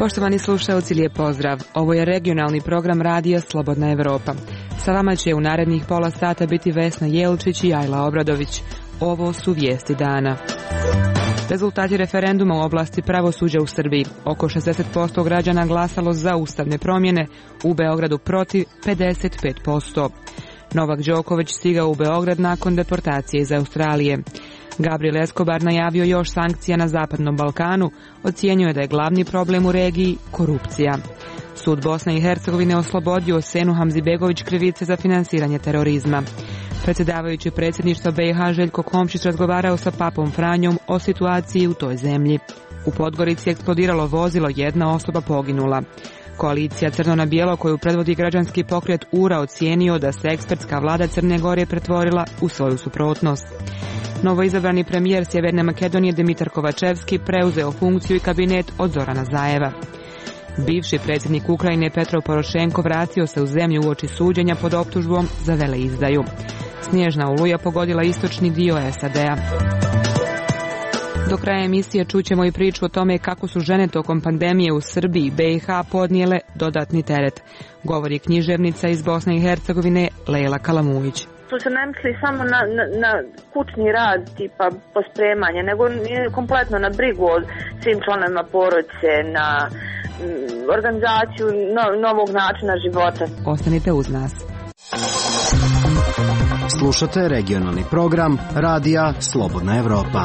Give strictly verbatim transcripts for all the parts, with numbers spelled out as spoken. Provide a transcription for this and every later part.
Poštovani slušalci, lijep pozdrav. Ovo je regionalni program radija Slobodna Evropa. Sa vama će u narednih pola sata biti Vesna Jelčić i Ajla Obradović. Ovo su vijesti dana. Rezultati referenduma u oblasti pravosuđa u Srbiji. Oko šezdeset posto građana glasalo za ustavne promjene, u Beogradu protiv pedeset pet posto. Novak Đoković stigao u Beograd nakon deportacije iz Australije. Gabriel Escobar najavio još sankcija na Zapadnom Balkanu, ocjenjuje da je glavni problem u regiji korupcija. Sud Bosne i Hercegovine oslobodio Senu Hamzibegović krivice za finansiranje terorizma. Predsjedavajući predsjedništva B i H Željko Komšić razgovarao sa papom Franjom o situaciji u toj zemlji. U Podgorici je eksplodiralo vozilo, jedna osoba poginula. Koalicija Crno na bijelo koju predvodi građanski pokret U R A ocijenio da se ekspertska vlada Crne Gore pretvorila u svoju suprotnost. Novoizabrani premijer Sjeverne Makedonije Dimitar Kovačevski preuzeo funkciju i kabinet od Zorana Zajeva. Bivši predsjednik Ukrajine Petro Porošenko vratio se u zemlju uoči suđenja pod optužbom za veleizdaju. Snježna oluja pogodila istočni dio S A D-a. Do kraja emisije čućemo i priču o tome kako su žene tokom pandemije u Srbiji i B i H podnijele dodatni teret. Govori književnica iz Bosne i Hercegovine Lejla Kalamujić. Tu se ne misli samo na, na, na kućni rad, tipa pospremanje, nego kompletno na brigu o svim članovima porodice, na m, organizaciju no, novog načina života. Ostanite uz nas. Slušate regionalni program radija Slobodna Evropa.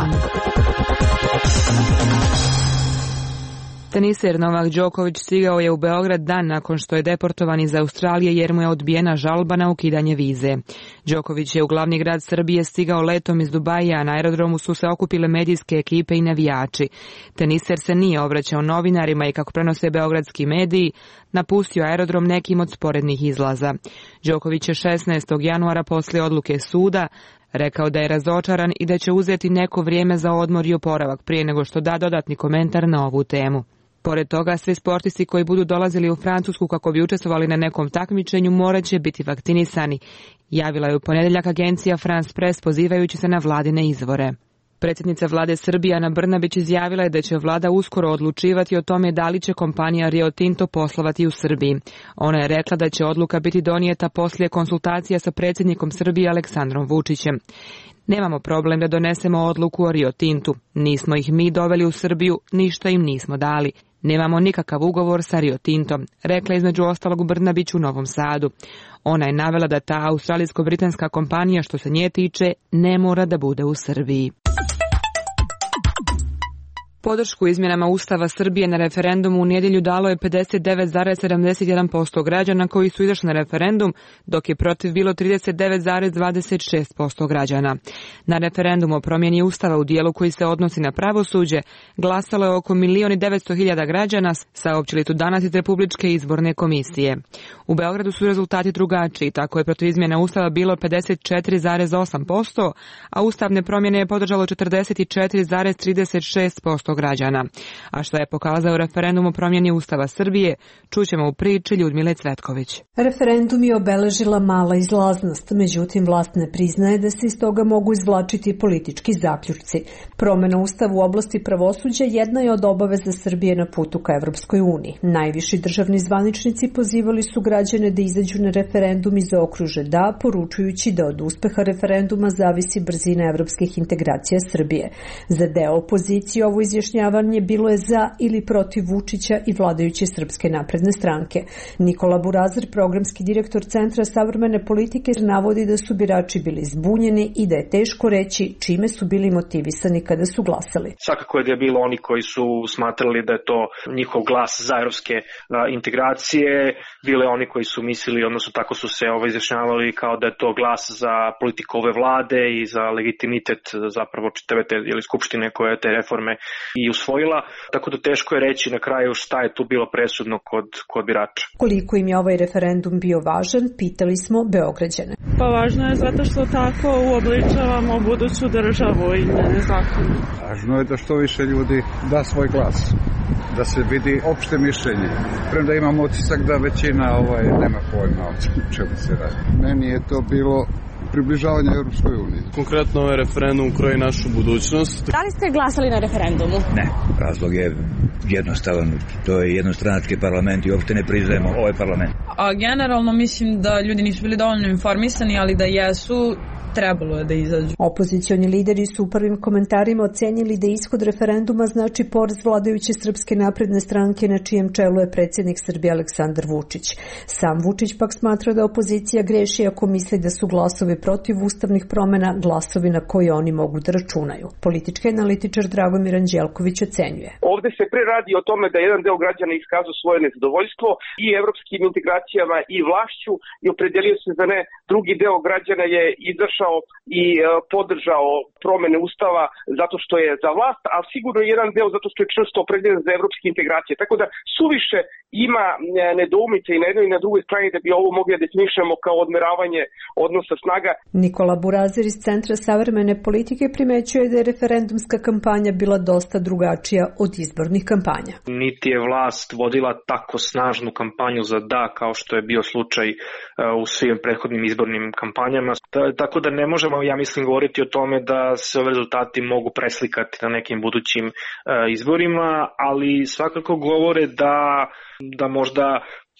Teniser Novak Đoković stigao je u Beograd dan nakon što je deportovan iz Australije jer mu je odbijena žalba na ukidanje vize. Đoković je u glavni grad Srbije stigao letom iz Dubaija, a na aerodromu su se okupile medijske ekipe i navijači. Teniser se nije obraćao novinarima i, kako prenose beogradski mediji, napustio aerodrom nekim od sporednih izlaza. Đoković je šesnaestog januara poslije odluke suda rekao da je razočaran i da će uzeti neko vrijeme za odmor i oporavak prije nego što da dodatni komentar na ovu temu. Pored toga, svi sportisti koji budu dolazili u Francusku kako bi učestvovali na nekom takmičenju morat će biti vakcinisani, javila je u ponedjeljak agencija France Press pozivajući se na vladine izvore. Predsjednica vlade Srbije Ana Brnabić izjavila je da će vlada uskoro odlučivati o tome da li će kompanija Rio Tinto poslovati u Srbiji. Ona je rekla da će odluka biti donijeta poslije konsultacija sa predsjednikom Srbije Aleksandrom Vučićem. Nemamo problem da donesemo odluku o Rio Tintu. Nismo ih mi doveli u Srbiju, ništa im nismo dali. Nemamo nikakav ugovor sa Rio Tintom, rekla između ostalog Brnabić u Novom Sadu. Ona je navela da ta australijsko-britanska kompanija, što se nje tiče, ne mora da bude u Srbiji. Podršku izmjenama Ustava Srbije na referendumu u nedjelju dalo je pedeset devet zarez sedamdeset jedan posto građana koji su izašli na referendum, dok je protiv bilo trideset devet zarez dvadeset šest posto građana. Na referendumu o promjeni Ustava u dijelu koji se odnosi na pravosuđe glasalo je oko milion i devetsto hiljada građana, saopćili tu danas iz Republičke izborne komisije. U Beogradu su rezultati drugačiji, tako je protiv izmjena Ustava bilo pedeset četiri zarez osam posto, a ustavne promjene je podržalo četrdeset četiri zarez trideset šest posto građana. A što je pokazao referendum o promjeni Ustava Srbije, čućemo u priči Ljudmile Cvetković. Referendum je obeležila mala izlaznost, međutim vlast ne priznaje da se iz toga mogu izvlačiti politički zaključci. Promjena Ustava u oblasti pravosuđa jedna je od obaveza Srbije na putu ka Evropskoj uniji. Najviši državni zvaničnici pozivali su građane da izađu na referendum i zaokruže da, poručujući da od uspeha referenduma zavisi brzina evropskih integracija Srbije. Za deo opozicije ovo izjašnjavanje bilo je za ili protiv Vučića i vladajuće Srpske napredne stranke. Nikola Burazir, programski direktor Centra savremene politike, navodi da su birači bili zbunjeni i da je teško reći čime su bili motivisani kada su glasali. Svakako je da je bilo oni koji su smatrali da je to njihov glas za evropske integracije, bile oni koji su mislili, odnosno tako su se ovo izjašnjavali kao da je to glas za politiku ove vlade i za legitimitet zapravo čitave te ili skupštine koja je te reforme i usvojila, tako da teško je reći na kraju šta je tu bilo presudno kod, kod birača. Koliko im je ovaj referendum bio važan, pitali smo Beograđane. Pa važno je zato što tako uobličavamo buduću državu i njene zakone. Važno je da što više ljudi da svoj glas, da se vidi opšte mišljenje. Premda imam utisak da većina ovaj, nema pojma o čemu se radi. Meni je to bilo približavanja Europskoj uniji. Konkretno ovaj referendum kroji našu budućnost. Da li ste glasali na referendumu? Ne, razlog je jednostavan. To je jednostranački parlament i uopšte ne priznajemo ovaj parlament. A generalno mislim da ljudi nisu bili dovoljno informisani, ali da jesu, trebalo je da izađu. Opozicioni lideri su u prvim komentarima ocenjili da ishod referenduma znači poraz vladajuće Srpske napredne stranke na čijem čelu je predsjednik Srbije Aleksandar Vučić. Sam Vučić pak smatra da opozicija greši ako misli da su glasovi protiv ustavnih promjena glasovi na koje oni mogu da računaju. Politički analitičar Dragomir Anđelković ocenjuje. Ovde se pre radi o tome da jedan deo građana iskazao svoje nezadovoljstvo i evropskim integracijama i vlašću i opredelio se za ne. Drugi deo građana je izašao i podržao promene ustava zato što je za vlast, a sigurno jedan deo zato što je čvrsto opredeljen za evropske integracije. Tako da suviše ima nedoumice i na jednoj i na drugoj strani da bi ovo mogli da definišemo kao odmeravanje odnosa snaga. Nikola Burazer iz Centra savremene politike primećuje da je referendumska kampanja bila dosta drugačija od izbornih kampanja. Niti je vlast vodila tako snažnu kampanju za da kao što je bio slučaj u svim prethodnim izbornim kampanjama. Tako da ne možemo, ja mislim, govoriti o tome da se ove rezultati mogu preslikati na nekim budućim izborima, ali svakako govore da, da možda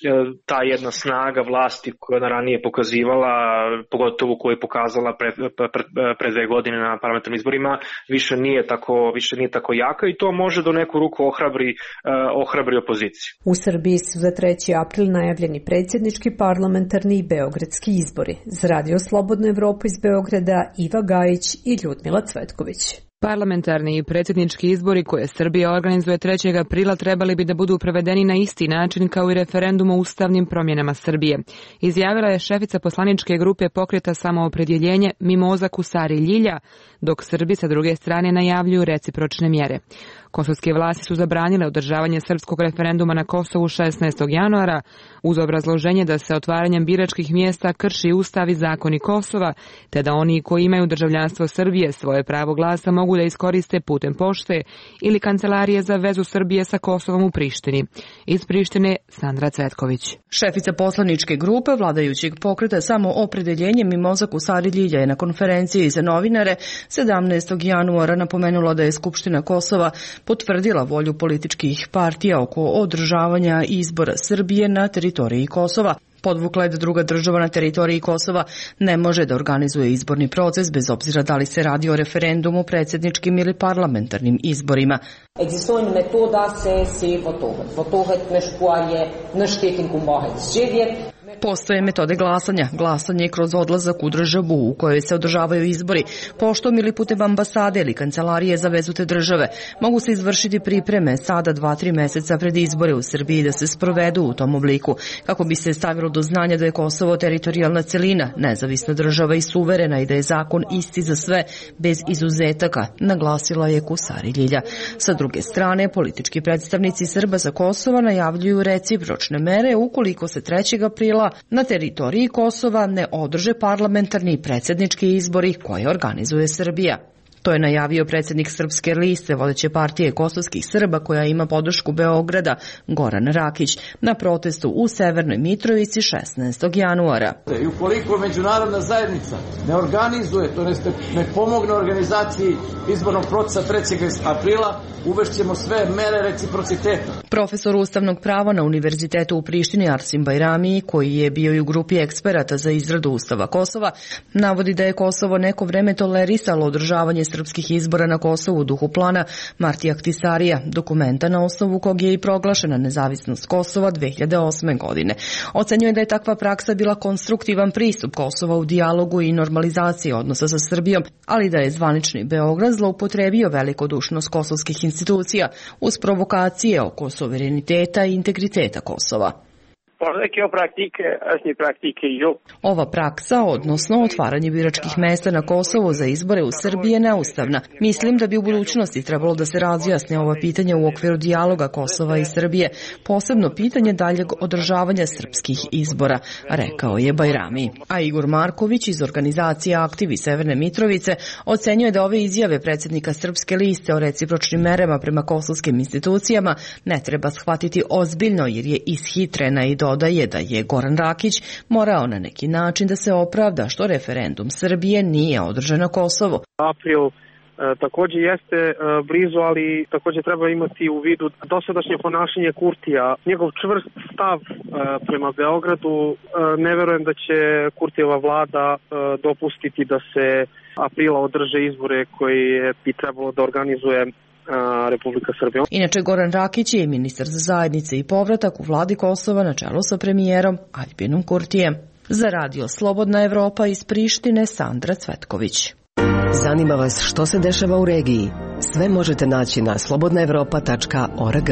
ta jedna snaga vlasti koja je ranije pokazivala, pogotovo koju je pokazala pre, pre, pre dve godine na parlamentarnim izborima, više nije tako, više nije tako jaka i to može do neku ruku ohrabri, ohrabri opoziciju. U Srbiji su za treći april najavljeni predsjednički, parlamentarni i beogradski izbori. Za Radio Slobodnu Evropu iz Beograda Iva Gajić i Ljudmila Cvetković. Parlamentarni i predsjednički izbori koje Srbija organizuje trećeg aprila trebali bi da budu provedeni na isti način kao i referendum o ustavnim promjenama Srbije. Izjavila je šefica poslaničke grupe Pokreta samoopredjeljenje Mimoza Kusari Ljilja, dok Srbi sa druge strane najavljuju recipročne mjere. Kosovske vlasti su zabranile održavanje srpskog referenduma na Kosovu šesnaestog januara uz obrazloženje da se otvaranjem biračkih mjesta krši ustav i zakoni Kosova, te da oni koji imaju državljanstvo Srbije svoje pravo glasa mogu da iskoriste putem pošte ili kancelarije za vezu Srbije sa Kosovom u Prištini. Iz Prištine Sandra Cvetković. Šefica poslaničke grupe vladajućeg Pokreta Samoopredeljenje Mimoza Kusari Ljilja je na konferenciji za novinare sedamnaestog januara napomenula da je Skupština Kosova potvrdila volju političkih partija oko održavanja izbora Srbije na teritoriji Kosova. Podvukla je da druga država na teritoriji Kosova ne može da organizuje izborni proces bez obzira da li se radi o referendumu, predsjedničkim ili parlamentarnim izborima. Existojnë metoda se se votohet. Votohet me shkuarje në shtetin ku mbahet zgjedhjet. Postoje metode glasanja. Glasanje kroz odlazak u državu u kojoj se održavaju izbori, poštom ili putem ambasade ili kancelarije za vezu te države. Mogu se izvršiti pripreme sada dva, tri meseca pred izbore u Srbiji da se sprovedu u tom obliku, kako bi se stavilo do znanja da je Kosovo teritorijalna celina, nezavisna država i suverena i da je zakon isti za sve, bez izuzetaka, naglasila je Kusari Ljilja. Sa druge strane, politički predstavnici Srba sa Kosova najavljuju recipročne mere ukoliko se trećeg aprila na teritoriji Kosova ne održe parlamentarni i predsjednički izbori koje organizuje Srbija. To je najavio predsjednik Srpske liste, vodeće partije kosovskih Srba koja ima podršku Beograda, Goran Rakić, na protestu u Severnoj Mitrovici šesnaestog januara. I ukoliko međunarodna zajednica ne organizuje, to ne pomogne organizaciji izbornog procesa trećeg aprila, uvešćemo sve mere reciprociteta. Profesor ustavnog prava na Univerzitetu u Prištini Arsim Bajrami, koji je bio i u grupi eksperata za izradu Ustava Kosova, navodi da je Kosovo neko vreme tolerisalo održavanje srpskih izbora na Kosovu u duhu plana Martija Ahtisarija, dokumenta na osnovu kog je i proglašena nezavisnost Kosova dve hiljade osme. godine. Ocenjuje da je takva praksa bila konstruktivan pristup Kosova u dijalogu i normalizaciji odnosa sa Srbijom, ali da je zvanični Beograd zloupotrebio velikodušnost kosovskih institucija uz provokacije oko suvereniteta i integriteta Kosova. Ova praksa, odnosno otvaranje biračkih mesta na Kosovu za izbore u Srbiji je neustavna. Mislim da bi u budućnosti trebalo da se razjasne ova pitanja u okviru dijaloga Kosova i Srbije, posebno pitanje daljeg održavanja srpskih izbora, rekao je Bajrami. A Igor Marković iz organizacije Aktivi Severne Mitrovice ocenjuje da ove izjave predsjednika Srpske liste o recipročnim merama prema kosovskim institucijama ne treba shvatiti ozbiljno jer je ishitrena i dodaje da je Goran Rakić morao na neki način da se opravda što referendum Srbije nije održan na Kosovo. April takođe jeste blizu, ali takođe treba imati u vidu dosadašnje ponašanje Kurtija. Njegov čvrst stav prema Beogradu, ne verujem da će Kurtijeva vlada dopustiti da se aprila održe izbore koje bi trebalo da organizuje Republika Srbija. Inače, Goran Rakić je ministar za zajednice i povratak u vladi Kosova na čelu sa premijerom Aljbinom Kurtijem. Za radio Slobodna Evropa iz Prištine, Sandra Cvetković. Zanima vas što se dešava u regiji? Sve možete naći na slobodna evropa tačka org.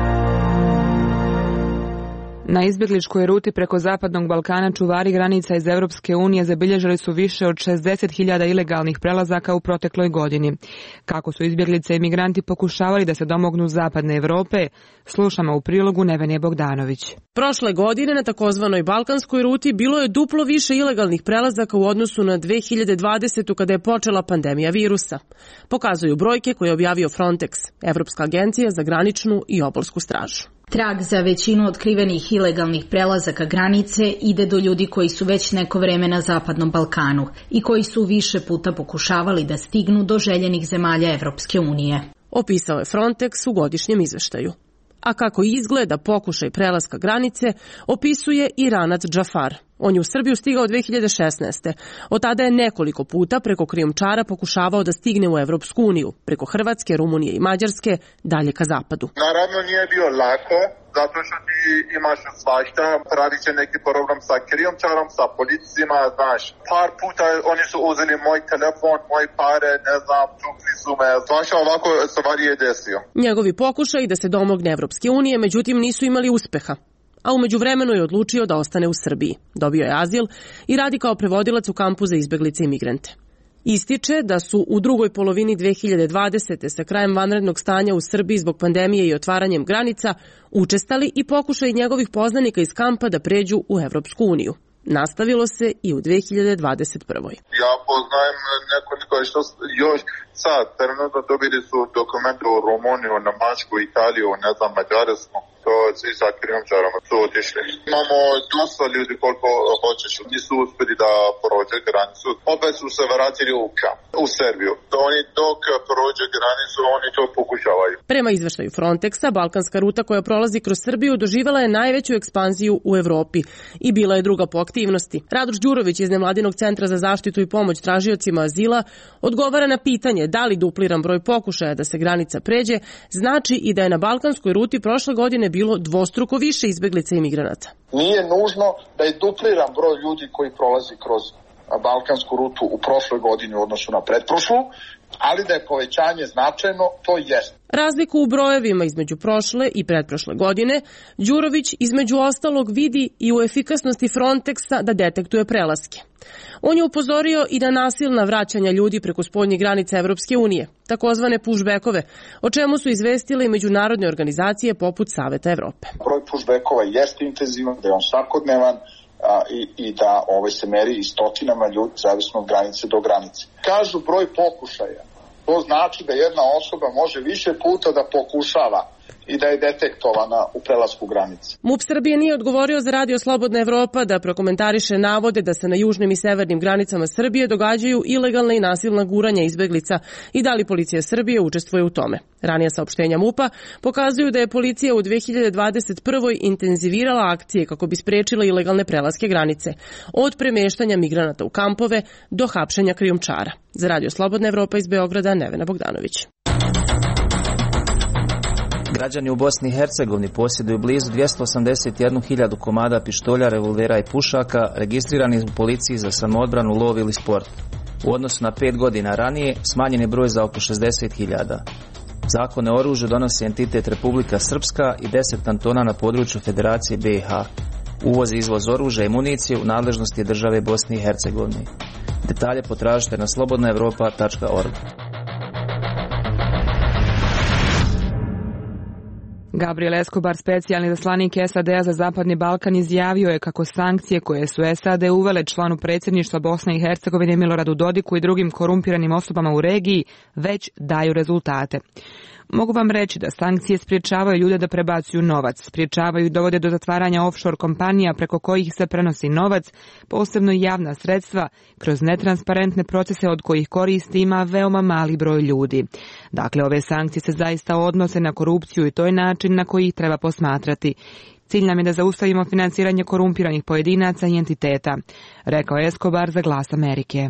Na izbjegličkoj ruti preko Zapadnog Balkana čuvari granica iz Evropske unije zabilježili su više od šezdeset hiljada ilegalnih prelazaka u protekloj godini. Kako su izbjeglice i migranti pokušavali da se domognu Zapadne Evrope, slušamo u prilogu Nevene Bogdanović. Prošle godine na takozvanoj Balkanskoj ruti bilo je duplo više ilegalnih prelazaka u odnosu na dve hiljade dvadesete. kada je počela pandemija virusa. Pokazuju brojke koje je objavio Frontex, Evropska agencija za graničnu i obalsku stražu. Trag za većinu otkrivenih ilegalnih prelazaka granice ide do ljudi koji su već neko vreme na Zapadnom Balkanu i koji su više puta pokušavali da stignu do željenih zemalja Evropske unije. Opisao je Frontex u godišnjem izveštaju. A kako izgleda pokušaj prelaska granice, opisuje i Ranac Džafar. On je u Srbiju stigao dve hiljade šesnaeste. Od tada je nekoliko puta preko krijumčara pokušavao da stigne u Evropsku uniju, preko Hrvatske, Rumunije i Mađarske, dalje ka zapadu. Naravno nije bio lako, zato što ti imaš svašta, pravi će neki problem sa krijumčarom, sa policijima, znaš. Par puta oni su uzeli moj telefon, moje pare, ne znam, tukli su me, svašta ovako stvari je desio. Njegovi pokušaj da se domogne Evropske unije, međutim, nisu imali uspeha. A umeđu vremenu je odlučio da ostane u Srbiji. Dobio je azil i radi kao prevodilac u kampu za izbeglice i migrante. Ističe da su u drugoj polovini dve hiljade dvadesete. sa krajem vanrednog stanja u Srbiji zbog pandemije i otvaranjem granica učestali i pokušaj njegovih poznanika iz kampa da pređu u Evropsku uniju. Nastavilo se i u dve hiljade dvadeset prve. Ja poznajem nekoliko što još sad, trenutno dobili su dokumente u Rumuniju, Nemačku, Italiju, ne znam, Mađarsku. To svi sa krijumčarama su otišli. Imamo dosta ljudi koliko hoćeš. Nisu uspjeli da prođe granicu. Opet su se vratili u kamp, u Srbiju. Oni dok prođe granicu, oni to pokušavaju. Prema izveštaju Frontexa, balkanska ruta koja prolazi kroz Srbiju doživjela je najveću ekspanziju u Evropi i bila je druga po aktivnosti. Radoš Đurović iz Nevladinog centra za zaštitu i pomoć tražiocima azila odgovara na pitanje da li dupliran broj pokušaja da se granica pređe znači i da je na balkanskoj ruti prošle godine bilo dvostruko više izbeglica i migranata. Nije nužno da je dupliran broj ljudi koji prolazi kroz balkansku rutu u prošloj godini u odnosu na pretprošlu, ali da je povećanje značajno, to jest. Razliku u brojevima između prošle i pretprošle godine Đurović između ostalog vidi i u efikasnosti Frontexa da detektuje prelaske. On je upozorio i na nasilna vraćanja ljudi preko spoljnih granica Evropske unije, takozvane pushbackove, o čemu su izvestile i međunarodne organizacije poput Saveta Evrope. Broj pushbackova jeste intenzivan, da je on svakodnevan, A, i, i da ovaj se meri i stotinama ljudi zavisno od granice do granice. Kažu broj pokušaja. To znači da jedna osoba može više puta da pokušava i da je detektovana u prelasku granice. MUP Srbije nije odgovorio za radio Slobodna Evropa da prokomentariše navode da se na južnim i severnim granicama Srbije događaju ilegalna i nasilna guranja izbeglica i da li policija Srbije učestvuje u tome. Ranija saopštenja MUP-a pokazuju da je policija u dve hiljade dvadeset prve. intenzivirala akcije kako bi sprečila ilegalne prelaske granice, od premeštanja migranata u kampove do hapšenja krijumčara. Za radio Slobodna Evropa iz Beograda, Nevena Bogdanović. Građani u Bosni i Hercegovini posjeduju blizu dvjesto osamdeset jednu hiljadu komada pištolja, revolvera i pušaka registrirani u policiji za samoodbranu, lov ili sport. U odnosu na pet godina ranije smanjen je broj za oko šezdeset hiljada. Zakone o oružju donosi entitet Republika Srpska i deset kantona na području Federacije B i H. Uvoz i izvoz oružja i municije u nadležnosti je države Bosne i Hercegovine. Detalje potražite na slobodna evropa tačka org. Gabriel Escobar, specijalni zaslanik S A D-a za Zapadni Balkan, izjavio je kako sankcije koje su S A D uvele članu predsjedništva Bosne i Hercegovine Miloradu Dodiku i drugim korumpiranim osobama u regiji već daju rezultate. Mogu vam reći da sankcije spriječavaju ljude da prebacuju novac, spriječavaju i dovode do zatvaranja offshore kompanija preko kojih se prenosi novac, posebno i javna sredstva, kroz netransparentne procese od kojih koristi ima veoma mali broj ljudi. Dakle, ove sankcije se zaista odnose na korupciju i to je način na koji ih treba posmatrati. Cilj nam je da zaustavimo financiranje korumpiranih pojedinaca i entiteta, rekao je Escobar za Glas Amerike.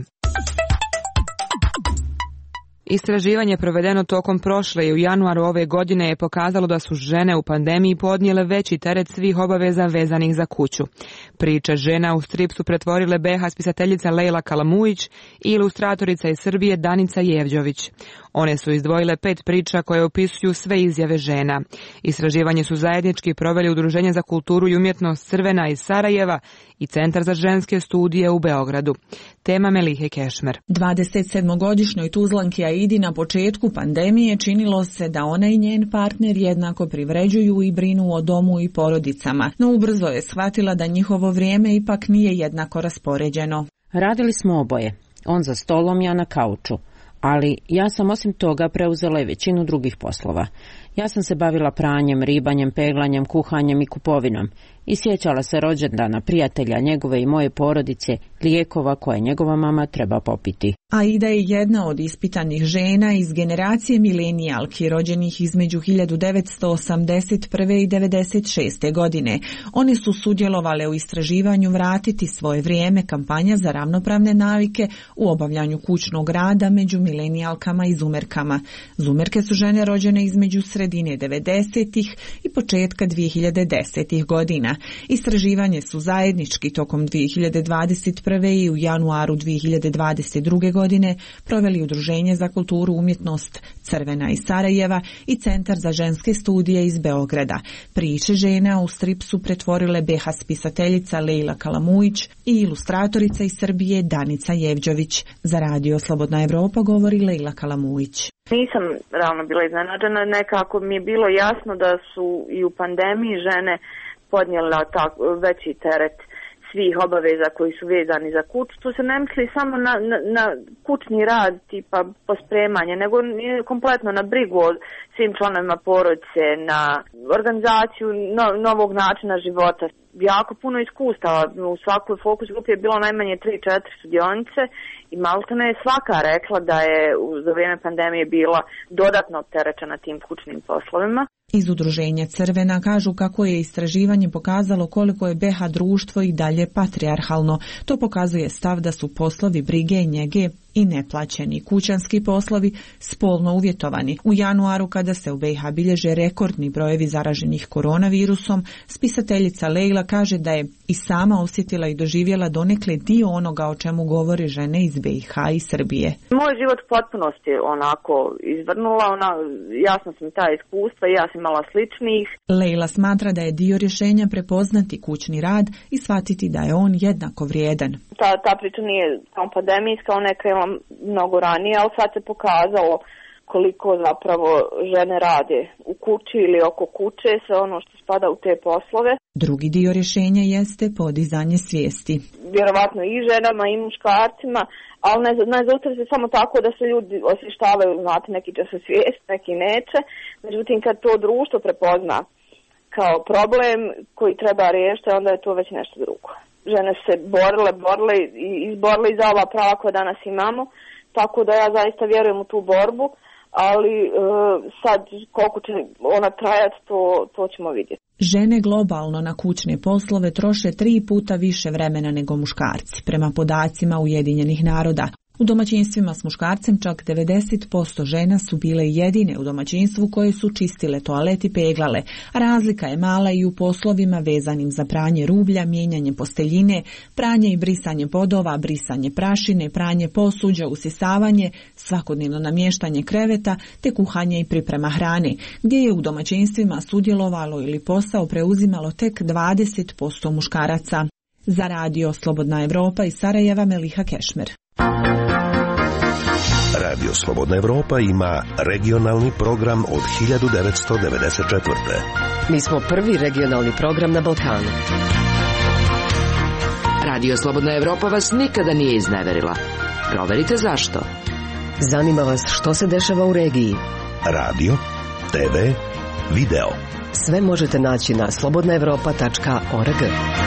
Istraživanje provedeno tokom prošle i u januaru ove godine je pokazalo da su žene u pandemiji podnijele veći teret svih obaveza vezanih za kuću. Priče žena u strip su pretvorile be ha spisateljica Lejla Kalamujić i ilustratorica iz Srbije Danica Jevđović. One su izdvojile pet priča koje opisuju sve izjave žena. Istraživanje su zajednički proveli Udruženje za kulturu i umjetnost Crvena iz Sarajeva i Centar za ženske studije u Beogradu. Tema Melihe Kešmer. dvadesetsedmogodišnjoj Tuzlanki Aidi na početku pandemije činilo se da ona i njen partner jednako privređuju i brinu o domu i porodicama, no ubrzo je shvatila da njihovo vrijeme ipak nije jednako raspoređeno. Radili smo oboje, on za stolom, ja na kauču. Ali ja sam osim toga preuzela i većinu drugih poslova. Ja sam se bavila pranjem, ribanjem, peglanjem, kuhanjem i kupovinom i sjećala se rođendana prijatelja njegove i moje porodice, lijekova koje njegova mama treba popiti. Aida je jedna od ispitanih žena iz generacije milenijalki rođenih između hiljadu devetsto osamdeset prve i devedeset šeste godine. One su sudjelovale u istraživanju Vratiti svoje vrijeme, kampanja za ravnopravne navike u obavljanju kućnog rada među milenijalkama i zumerkama. Zumerke su žene rođene između sredine devedesetih i početka dvije hiljade desetih godina. Istraživanje su zajednički tokom dvije hiljade dvadeset prve i u januaru dvije hiljade dvadeset druge godine proveli Udruženje za kulturu i umjetnost Crvena iz Sarajeva i Centar za ženske studije iz Beograda. Priče žena u strip su pretvorile be ha spisateljica Lejla Kalamujić i ilustratorica iz Srbije Danica Jevđović. Za Radio Slobodna Evropa govori Lejla Kalamujić. Nisam realno bila iznenađena, nekako mi je bilo jasno da su i u pandemiji žene podnijela tako veći teret svih obaveza koji su vezani za kuću. Tu se ne misli samo na, na, na kućni rad tipa pospremanje, nego kompletno na brigu o svim članovima porodice, na organizaciju no, novog načina života. Jako puno iskustava. U svakoj fokus grupi je bilo najmanje tri četiri sudionice i maltene je svaka rekla da je za vrijeme pandemije bila dodatno opterećena tim kućnim poslovima. Iz Udruženja Crvena kažu kako je istraživanje pokazalo koliko je be ha društvo i dalje patrijarhalno. To pokazuje stav da su poslovi brige i njege i neplaćeni kućanski poslovi spolno uvjetovani. U januaru, kada se u be ha bilježe rekordni brojevi zaraženih koronavirusom, spisateljica Lejla kaže da je i sama osjetila i doživjela donekle dio onoga o čemu govore žene iz be ha i Srbije. Moj život u potpunosti onako izvrnula, ona, jasno sam ta iskustva i ja sam imala sličnih. Lejla smatra da je dio rješenja prepoznati kućni rad i shvatiti da je on jednako vrijedan. Ta, ta priča nije samo pandemijska, ona je krenula mnogo ranije, ali sad se pokazalo koliko zapravo žene rade u kući ili oko kuće, sve ono što spada u te poslove. Drugi dio rješenja jeste podizanje svijesti. Vjerovatno i ženama i muškarcima, ali ne, ne zaustavi se samo tako da se ljudi osvještavaju, znate, neki će se svijest, neki neće. Međutim, kad to društvo prepozna kao problem koji treba riješiti, onda je to već nešto drugo. Žene se borile, borile i izborile i za ova prava koja danas imamo, tako da ja zaista vjerujem u tu borbu, ali e, sad koliko će ona trajati, to, to ćemo vidjeti. Žene globalno na kućne poslove troše tri puta više vremena nego muškarci, prema podacima Ujedinjenih naroda. U domaćinstvima s muškarcem čak devedeset posto žena su bile jedine u domaćinstvu koje su čistile toalet i peglale, a razlika je mala i u poslovima vezanim za pranje rublja, mijenjanje posteljine, pranje i brisanje podova, brisanje prašine, pranje posuđa, usisavanje, svakodnevno namještanje kreveta te kuhanje i priprema hrane, gdje je u domaćinstvima sudjelovalo ili posao preuzimalo tek dvadeset posto muškaraca. Za Radio Slobodna Evropa iz Sarajeva Meliha Kešmer. Radio Slobodna Evropa ima regionalni program od hiljadu devetsto devedeset četvrte. Mi smo prvi regionalni program na Balkanu. Radio Slobodna Evropa vas nikada nije izneverila. Proverite zašto. Zanima vas što se dešava u regiji. Radio te ve, video. Sve možete naći na slobodna evropa tačka org.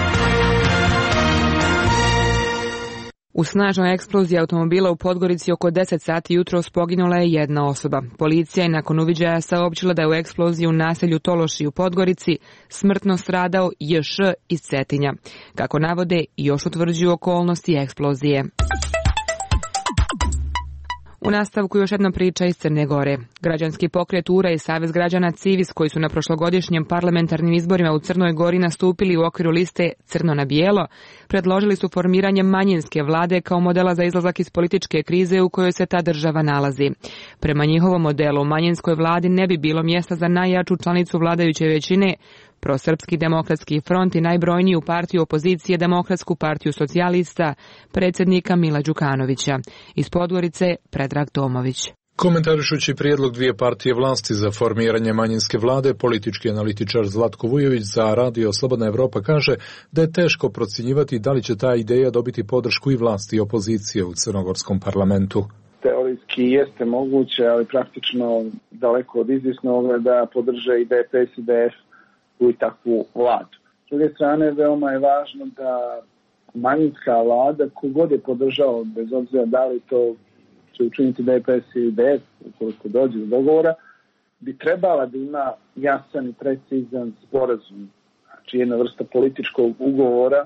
U snažnoj eksploziji automobila u Podgorici oko deset sati jutros poginula je jedna osoba. Policija je nakon uviđaja saopćila da je u eksploziji u naselju Tološi u Podgorici smrtno stradao J Š iz Cetinja. Kako navode, još utvrđuju okolnosti eksplozije. U nastavku još jedna priča iz Crne Gore. Građanski pokret U R A i Savez građana Civis, koji su na prošlogodišnjem parlamentarnim izborima u Crnoj Gori nastupili u okviru liste Crno na bijelo, predložili su formiranje manjinske vlade kao modela za izlazak iz političke krize u kojoj se ta država nalazi. Prema njihovom modelu, manjinskoj vladi ne bi bilo mjesta za najjaču članicu vladajuće većine, Prosrpski demokratski front i najbrojniju partiju opozicije Demokratsku partiju socijalista, predsjednika Mila Đukanovića. Iz Podgorice, Predrag Tomović. Komentarišući prijedlog dvije partije vlasti za formiranje manjinske vlade, politički analitičar Zlatko Vujović za Radio Slobodna Evropa kaže da je teško procjenjivati da li će ta ideja dobiti podršku i vlasti i opozicije u crnogorskom parlamentu. Teorijski jeste moguće, ali praktično daleko od izvjesnog da podrže i D P S i D F u takvu vladu. S druge strane, veoma je važno da manjinska vlada, kogod je podržao, bez obzira da li to će učiniti D P S i D F, ukoliko dođe do dogovora, bi trebala da ima jasan i precizan sporazum, znači jedna vrsta političkog ugovora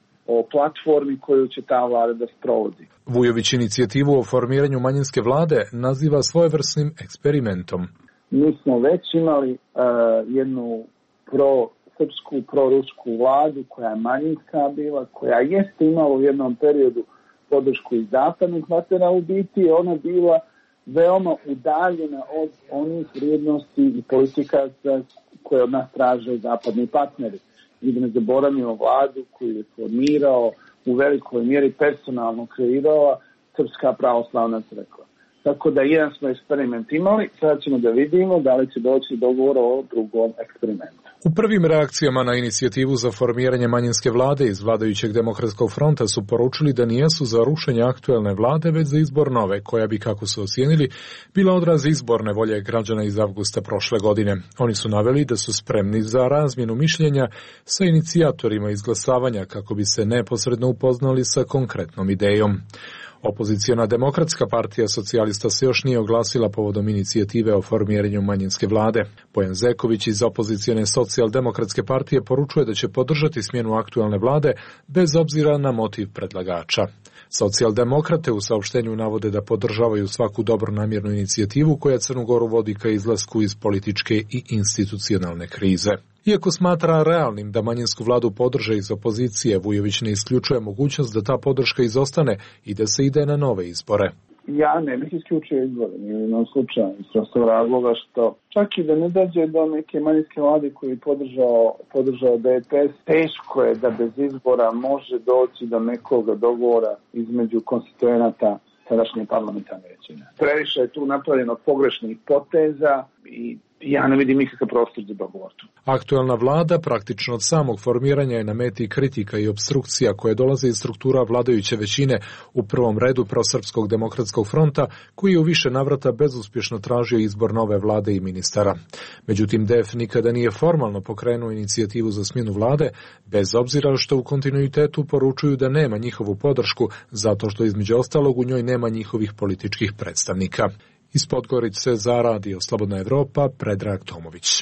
o platformi koju će ta vlada da sprovodi. Vujović inicijativu o formiranju manjinske vlade naziva svojevrsnim eksperimentom. Mi smo već imali uh, jednu pro-srpsku, pro-rusku vladu koja je manjinska bila, koja jeste imala u jednom periodu podršku iz zapadnih partnera, u biti je ona bila veoma udaljena od onih vrijednosti i politika koje od nas traže zapadni partneri. I da ne zaboravimo vladu koju je formirao, u velikoj mjeri personalno kreirala Srpska pravoslavna crkva. Tako da jedan smo eksperiment imali, sada ćemo da vidimo da li će doći dogovor o drugom eksperimentu. U prvim reakcijama na inicijativu za formiranje manjinske vlade iz vladajućeg Demokratskog fronta su poručili da nijesu za rušenje aktuelne vlade, već za izbor nove, koja bi, kako su ocijenili, bila odraz izborne volje građana iz avgusta prošle godine. Oni su naveli da su spremni za razmjenu mišljenja sa inicijatorima izglasavanja kako bi se neposredno upoznali sa konkretnom idejom. Opozicijona Demokratska partija socijalista se još nije oglasila povodom inicijative o formiranju manjinske vlade. Bojan Zeković iz opozicijone Socijaldemokratske partije poručuje da će podržati smjenu aktualne vlade bez obzira na motiv predlagača. Socijaldemokrate u saopštenju navode da podržavaju svaku dobronamjernu inicijativu koja Crnu Goru vodi ka izlasku iz političke i institucionalne krize. Iako smatra realnim da manjinsku vladu podrže iz opozicije, Vujović ne isključuje mogućnost da ta podrška izostane i da se ide na nove izbore. Ja ne bih isključio izbore, ni na slučaju, iz prostog razloga što čak i da ne dođe do neke manjinske vlade koji je podržao, podržao D P S, teško je da bez izbora može doći do nekog dogovora između konstituenata sadašnje parlamentarne većine. Previše je tu napravljeno pogrešnih poteza i ja ne vidim nikakav prostor za dogovor. Aktualna vlada praktično od samog formiranja je na meti kritika i obstrukcija koje dolaze iz struktura vladajuće većine, u prvom redu Prosrpskog demokratskog fronta, koji je u više navrata bezuspješno tražio izbor nove vlade i ministara. Međutim, D F nikada nije formalno pokrenuo inicijativu za smjenu vlade, bez obzira što u kontinuitetu poručuju da nema njihovu podršku, zato što između ostalog u njoj nema njihovih političkih predstavnika. Iz Podgorice za Radio Slobodna Evropa, Predrag Tomović.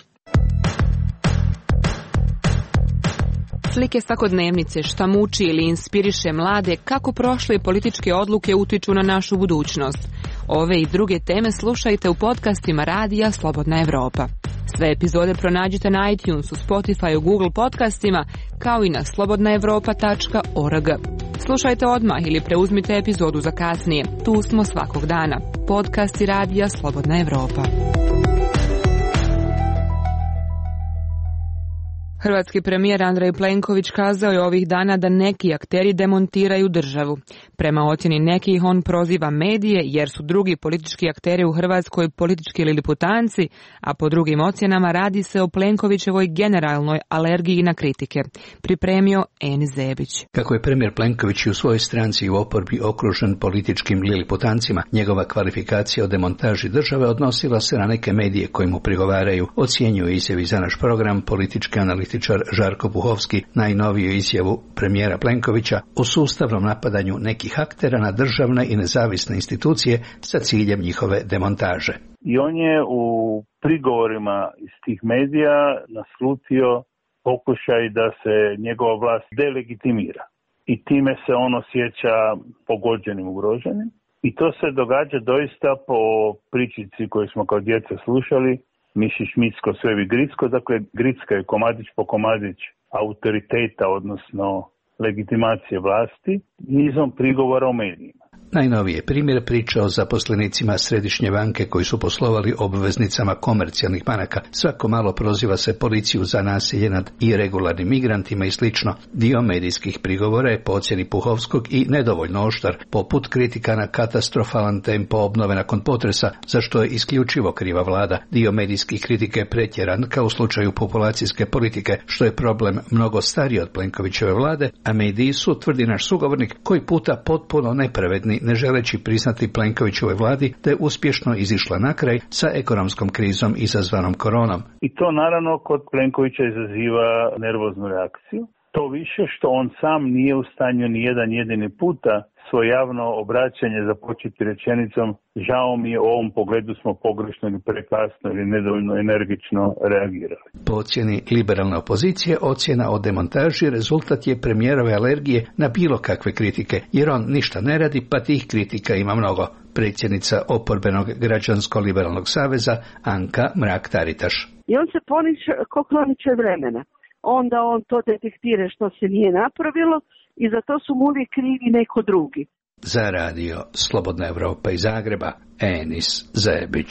Slike svakodnevnice, šta muči ili inspiriše mlade, kako prošle političke odluke utiču na našu budućnost. Ove i druge teme slušajte u podcastima Radija Slobodna Evropa. Sve epizode pronađite na iTunesu, Spotify, Google podcastima, kao i na slobodna evropa tačka org. Slušajte odmah ili preuzmite epizodu za kasnije. Tu smo svakog dana. Podcasti Radija Slobodna Evropa. Hrvatski premijer Andrej Plenković kazao je ovih dana da neki akteri demontiraju državu. Prema ocjeni nekih on proziva medije jer su drugi politički akteri u Hrvatskoj politički liliputanci, a po drugim ocjenama radi se o Plenkovićevoj generalnoj alergiji na kritike. Pripremio Enis Zebić. Kako je premijer Plenković u svojoj stranci i u oporbi okružen političkim liliputancima, njegova kvalifikacija o demontaži države odnosila se na neke medije koji mu prigovaraju, ocjenjuje izjavi za naš program politički analitičar Žarko Puhovski najnoviju izjavu premijera Plenkovića o sustavnom napadanju nekih aktera na državne i nezavisne institucije sa ciljem njihove demontaže. I on je u prigovorima iz tih medija naslutio pokušaj da se njegova vlast delegitimira. I time se on osjeća pogođenim, ugroženim. I to se događa doista po pričici koju smo kao djeca slušali, Miši Šmicko, Svevi Gricko, dakle Gricka je komadić po komadić autoriteta, odnosno legitimacije vlasti, nizom prigovora o medijima. Najnoviji je primjer priča o zaposlenicima Središnje banke koji su poslovali obveznicama komercijalnih banaka. Svako malo proziva se policiju za nasilje nad iregularnim migrantima i slično. Dio medijskih prigovora je po ocjeni Puhovskog i nedovoljno oštar, poput kritika na katastrofalan tempo obnove nakon potresa, za što je isključivo kriva vlada. Dio medijskih kritike je pretjeran, kao u slučaju populacijske politike, što je problem mnogo stariji od Plenkovićeve vlade, a mediji su, tvrdi naš sugovornik, koji puta potpuno nepravedni, ne želeći priznati Plenkovićevoj vladi da je uspješno izišla na kraj sa ekonomskom krizom izazvanom koronom. I to naravno kod Plenkovića izaziva nervoznu reakciju. To više što on sam nije u stanju ni jedan jedini puta svoje javno obraćanje započeti rečenicom žao mi je, u ovom pogledu smo pogrešno ili prekasno ili nedovoljno energično reagirali. Po ocjeni liberalne opozicije, ocjena o demontaži rezultat je premijerove alergije na bilo kakve kritike, jer on ništa ne radi, pa tih kritika ima mnogo. Predsjednica oporbenog građansko-liberalnog saveza Anka Mrak-Taritaš. I on se poniče ko kloniče vremena. Onda on to detektira što se nije napravilo i za to su mu uvijek krivi neko drugi. Za radio Slobodna Evropa iz Zagreba, Enis Zebić.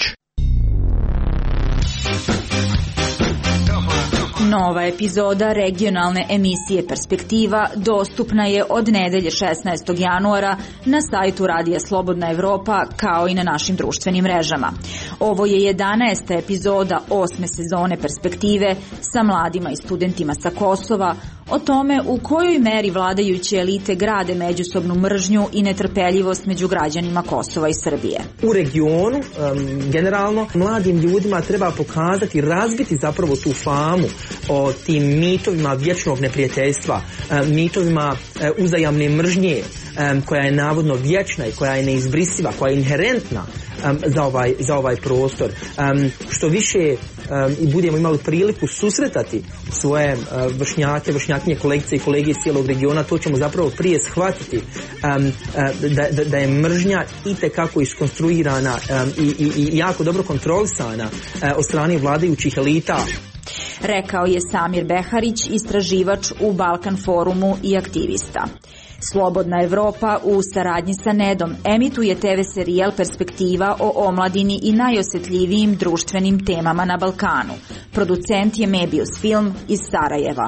Nova epizoda regionalne emisije Perspektiva dostupna je od nedelje šesnaestog januara na sajtu Radija Slobodna Evropa kao i na našim društvenim mrežama. Ovo je jedanaesta epizoda osme sezone Perspektive sa mladima i studentima sa Kosova o tome u kojoj meri vladajuće elite grade međusobnu mržnju i netrpeljivost među građanima Kosova i Srbije. U regionu, um, generalno, mladim ljudima treba pokazati, razbiti zapravo tu famu o tim mitovima vječnog neprijateljstva, um, mitovima um, uzajamne mržnje, um, koja je navodno vječna i koja je neizbrisiva, koja je inherentna um, za, ovaj, za ovaj prostor. Um, što više um, i budemo imali priliku susretati svoje uh, vršnjake, vršnjakinje, kolegice i kolege iz cijelog regiona, to ćemo zapravo prije shvatiti um, uh, da, da, da je mržnja itekako iskonstruirana um, i, i, i jako dobro kontrolisana uh, od strane vladajućih elita. Rekao je Samir Beharić, istraživač u Balkan forumu i aktivista. Slobodna Evropa u saradnji sa Nedom emituje te ve serijal Perspektiva o omladini i najosjetljivijim društvenim temama na Balkanu. Producent je Mebius Film iz Sarajeva.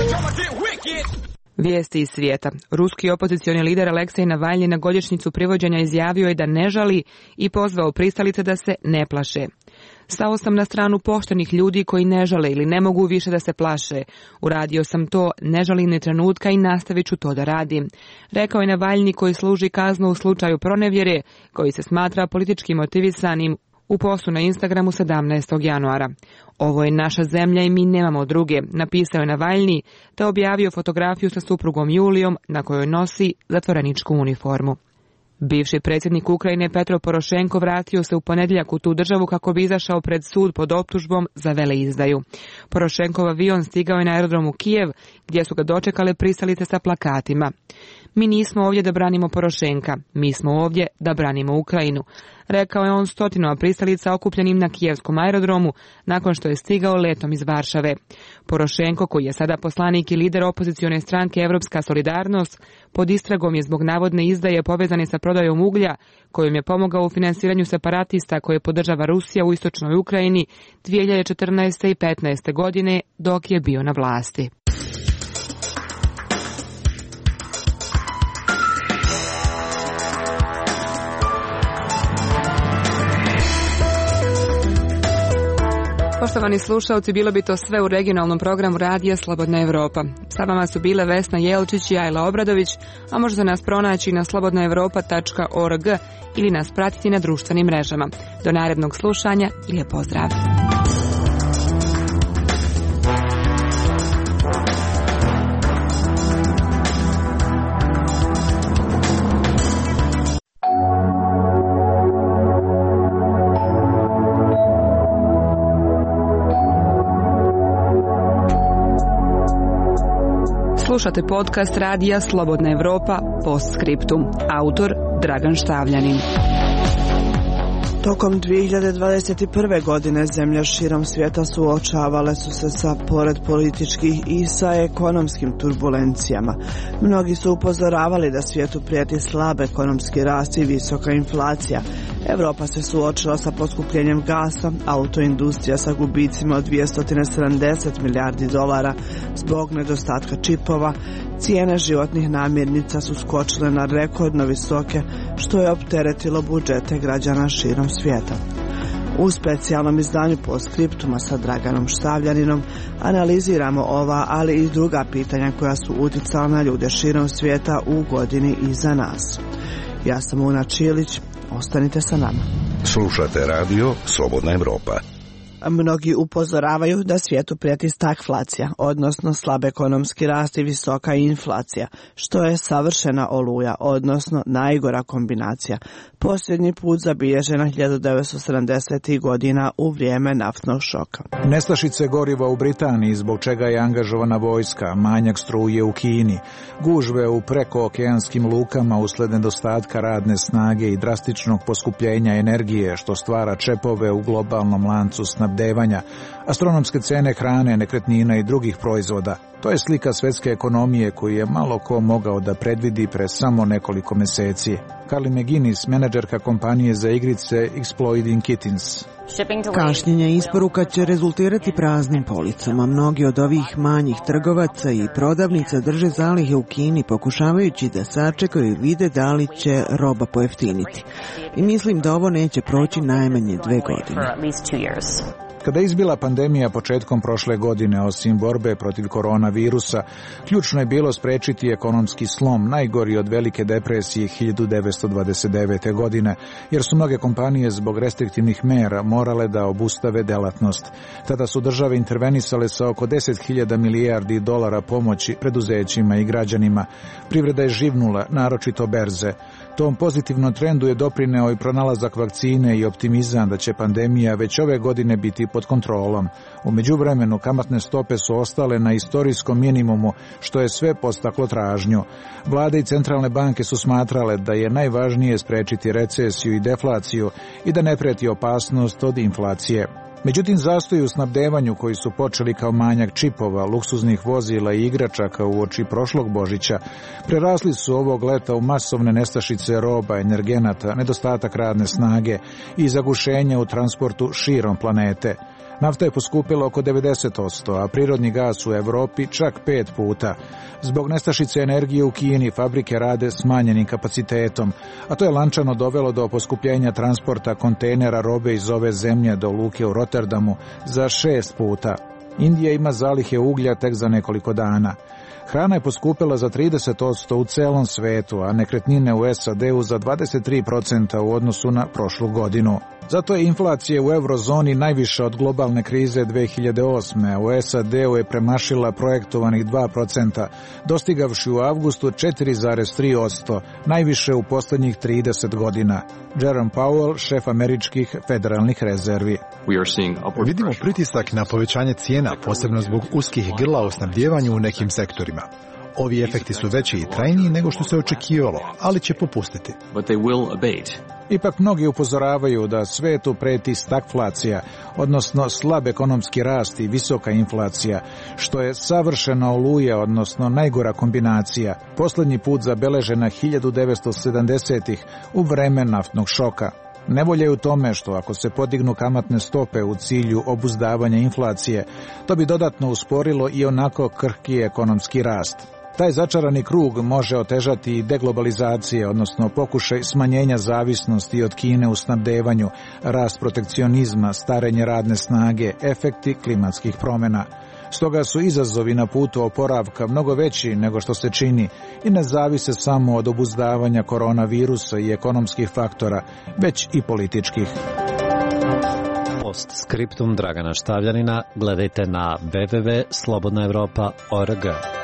Vijesti iz svijeta. Ruski opozicioni lider Aleksej Navalnji na godišnjicu privođenja izjavio je da ne žali i pozvao pristalice da se ne plaše. Stao sam na stranu poštenih ljudi koji ne žale ili ne mogu više da se plaše. Uradio sam to, ne žalim ni trenutka i nastavit ću to da radim. Rekao je Navalnji koji služi kaznu u slučaju pronevjere, koji se smatra politički motivisanim u postu na Instagramu sedamnaestog januara. Ovo je naša zemlja i mi nemamo druge, napisao je Navalnji, te objavio fotografiju sa suprugom Julijom na kojoj nosi zatvoreničku uniformu. Bivši predsjednik Ukrajine Petro Porošenko vratio se u ponedjeljak u tu državu kako bi izašao pred sud pod optužbom za veleizdaju. Porošenkov avion stigao je na aerodromu Kijev, gdje su ga dočekale pristalice sa plakatima. Mi nismo ovdje da branimo Porošenka, mi smo ovdje da branimo Ukrajinu, rekao je on stotinama pristalica okupljenim na kijevskom aerodromu nakon što je stigao letom iz Varšave. Porošenko, koji je sada poslanik i lider opozicione stranke Evropska solidarnost, pod istragom je zbog navodne izdaje povezane sa prodajom uglja, kojom je pomogao u finansiranju separatista koje podržava Rusija u istočnoj Ukrajini dvije hiljade četrnaeste i petnaeste godine dok je bio na vlasti. Poštovani slušalci, bilo bi to sve u regionalnom programu Radija Slobodna Evropa. Sa vama su bile Vesna Jelčić i Ajla Obradović, a možete nas pronaći na slobodna evropa tačka org ili nas pratiti na društvenim mrežama. Do narednog slušanja, lijep pozdrav! Slušate podcast Radija Slobodna Evropa Postscriptum. Autor Dragan Štavljanin. Tokom dvije hiljade dvadeset prve. godine zemlje širom svijeta suočavale su se sa, pored političkih, i sa ekonomskim turbulencijama. Mnogi su upozoravali da svijetu prijeti slab ekonomski rast i visoka inflacija. Evropa se suočila sa poskupljenjem gasa, autoindustrija sa gubicima od dvjesto sedamdeset milijardi dolara zbog nedostatka čipova, cijene životnih namirnica su skočile na rekordno visoke, što je opteretilo budžete građana širom svijeta. U specijalnom izdanju Postscriptuma sa Draganom Štavljaninom analiziramo ova, ali i druga pitanja koja su uticala na ljude širom svijeta u godini iza nas. Ja sam Una Čilić, ostanite sa nama. Slušate radio Slobodna Evropa. Mnogi upozoravaju da svijetu prijeti stagflacija, odnosno slab ekonomski rast i visoka inflacija, što je savršena oluja, odnosno najgora kombinacija. Posljednji put zabilježena hiljadu devetsto sedamdesetih. godina u vrijeme naftnog šoka. Nestašice goriva u Britaniji, zbog čega je angažovana vojska, manjak struje u Kini, gužve u prekookeanskim lukama usled nedostatka radne snage i drastičnog poskupljenja energije, što stvara čepove u globalnom lancu snabdevanja, astronomske cene hrane, nekretnina i drugih proizvoda. To je slika svjetske ekonomije koju je malo ko mogao da predvidi pre samo nekoliko mjeseci. Carly McGuinness, menadžerka kompanije za igrice Exploding Kittens. Kašnjenje isporuka će rezultirati praznim policama. Mnogi od ovih manjih trgovaca i prodavnica drže zalihe u Kini, pokušavajući da sačekaju i vide da li će roba pojeftiniti. I mislim da ovo neće proći najmanje dve godine. Kada je izbila pandemija početkom prošle godine, osim borbe protiv koronavirusa, ključno je bilo sprečiti ekonomski slom, najgori od velike depresije hiljadu devetsto dvadeset devete. godine, jer su mnoge kompanije zbog restriktivnih mera morale da obustave delatnost. Tada su države intervenisale sa oko deset hiljada milijardi dolara pomoći preduzećima i građanima. Privreda je živnula, naročito berze. Tom pozitivnom trendu je doprineo i pronalazak vakcine i optimizam da će pandemija već ove godine biti pod kontrolom. U međuvremenu kamatne stope su ostale na istorijskom minimumu, što je sve podstaklo tražnju. Vlade i centralne banke su smatrale da je najvažnije sprečiti recesiju i deflaciju i da ne prijeti opasnost od inflacije. Međutim, zastoji u snabdevanju koji su počeli kao manjak čipova, luksuznih vozila i igračaka uoči prošlog Božića, prerasli su ovog leta u masovne nestašice roba, energenata, nedostatak radne snage i zagušenja u transportu širom planete. Nafta je poskupila oko devedeset posto, a prirodni gas u Evropi čak pet puta. Zbog nestašice energije u Kini fabrike rade smanjenim kapacitetom, a to je lančano dovelo do poskupljenja transporta kontejnera robe iz ove zemlje do luke u Rotterdamu za šest puta. Indija ima zalihe uglja tek za nekoliko dana. Hrana je poskupila za trideset posto u celom svetu, a nekretnine u S A D-u za dvadeset tri posto u odnosu na prošlu godinu. Zato je inflacija u eurozoni najviša od globalne krize dve hiljade osme. U S A D-u je premašila projektovanih dva procenta, dostigavši u avgustu četiri zarez tri posto, najviše u posljednjih trideset godina. Jerome Powell, šef američkih federalnih rezervi. Vidimo pritisak na povećanje cijena, posebno zbog uskih grla u snabdjevanju u nekim sektorima. Ovi efekti su veći i trajniji nego što se očekivalo, ali će popustiti. Ipak mnogi upozoravaju da svetu preti stagflacija, odnosno slab ekonomski rast i visoka inflacija, što je savršena oluja, odnosno najgora kombinacija, posljednji put zabeležena hiljadu devetsto sedamdesetih u vreme naftnog šoka. Nevolja je u tome što ako se podignu kamatne stope u cilju obuzdavanja inflacije, to bi dodatno usporilo i onako krhki ekonomski rast. Taj začarani krug može otežati i deglobalizacije, odnosno pokušaj smanjenja zavisnosti od Kine u snabdevanju, rast protekcionizma, starenje radne snage, efekti klimatskih promjena. Stoga su izazovi na putu oporavka mnogo veći nego što se čini i ne zavise samo od obuzdavanja koronavirusa i ekonomskih faktora, već i političkih. Post skriptum Dragana Štavljanina gledajte na w w w tačka slobodna evropa tačka org.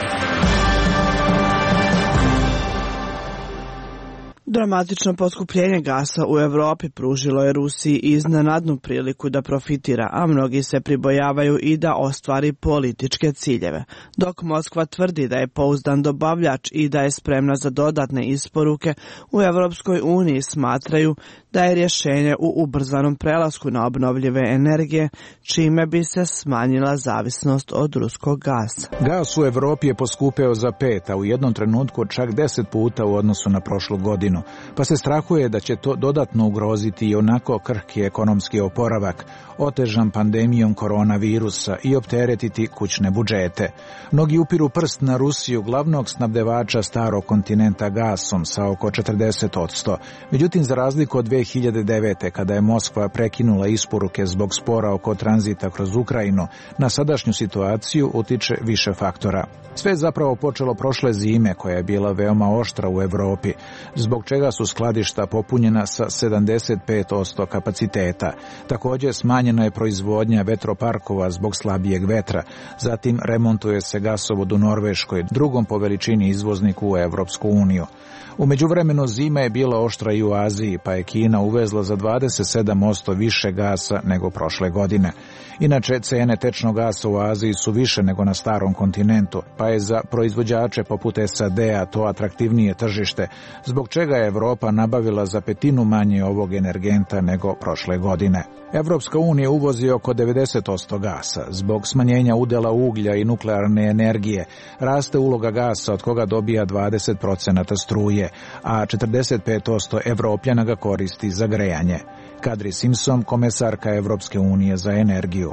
Dramatično poskupljenje gasa u Europi pružilo je Rusiji iznenadnu priliku da profitira, a mnogi se pribojavaju i da ostvari političke ciljeve. Dok Moskva tvrdi da je pouzdan dobavljač i da je spremna za dodatne isporuke, u Europskoj uniji smatraju da je rješenje u ubrzanom prelasku na obnovljive energije, čime bi se smanjila zavisnost od ruskog gasa. Gas u Europi je poskupeo za pet, a u jednom trenutku čak deset puta u odnosu na prošlu godinu, pa se strahuje da će to dodatno ugroziti i onako krhki ekonomski oporavak, otežan pandemijom koronavirusa i opteretiti kućne budžete. Mnogi upiru prst na Rusiju, glavnog snabdevača starog kontinenta gasom sa oko četrdeset posto. Međutim, za razliku od dve hiljade devete. kada je Moskva prekinula isporuke zbog spora oko tranzita kroz Ukrajinu, na sadašnju situaciju utiče više faktora. Sve je zapravo počelo prošle zime, koja je bila veoma oštra u Europi, zbog čega su skladišta popunjena sa sedamdeset pet posto kapaciteta. Također smanjena je proizvodnja vetroparkova zbog slabijeg vetra, zatim remontuje se gasovod u Norveškoj, drugom po veličini izvozniku u Evropsku uniju. U međuvremenu zima je bila oštra i u Aziji, pa je Kina uvezla za dvadeset sedam posto više gasa nego prošle godine. Inače, cene tečnog gasa u Aziji su više nego na starom kontinentu, pa je za proizvođače poput S A D-a to atraktivnije tržište, zbog čega je Europa nabavila za petinu manje ovog energenta nego prošle godine. Evropska unija uvozi oko devedeset posto gasa. Zbog smanjenja udjela uglja i nuklearne energije raste uloga gasa od koga dobija dvadeset posto struje, a četrdeset pet posto Evropljana ga koristi za grejanje. Kadri Simpson, komesarka Evropske unije za energiju.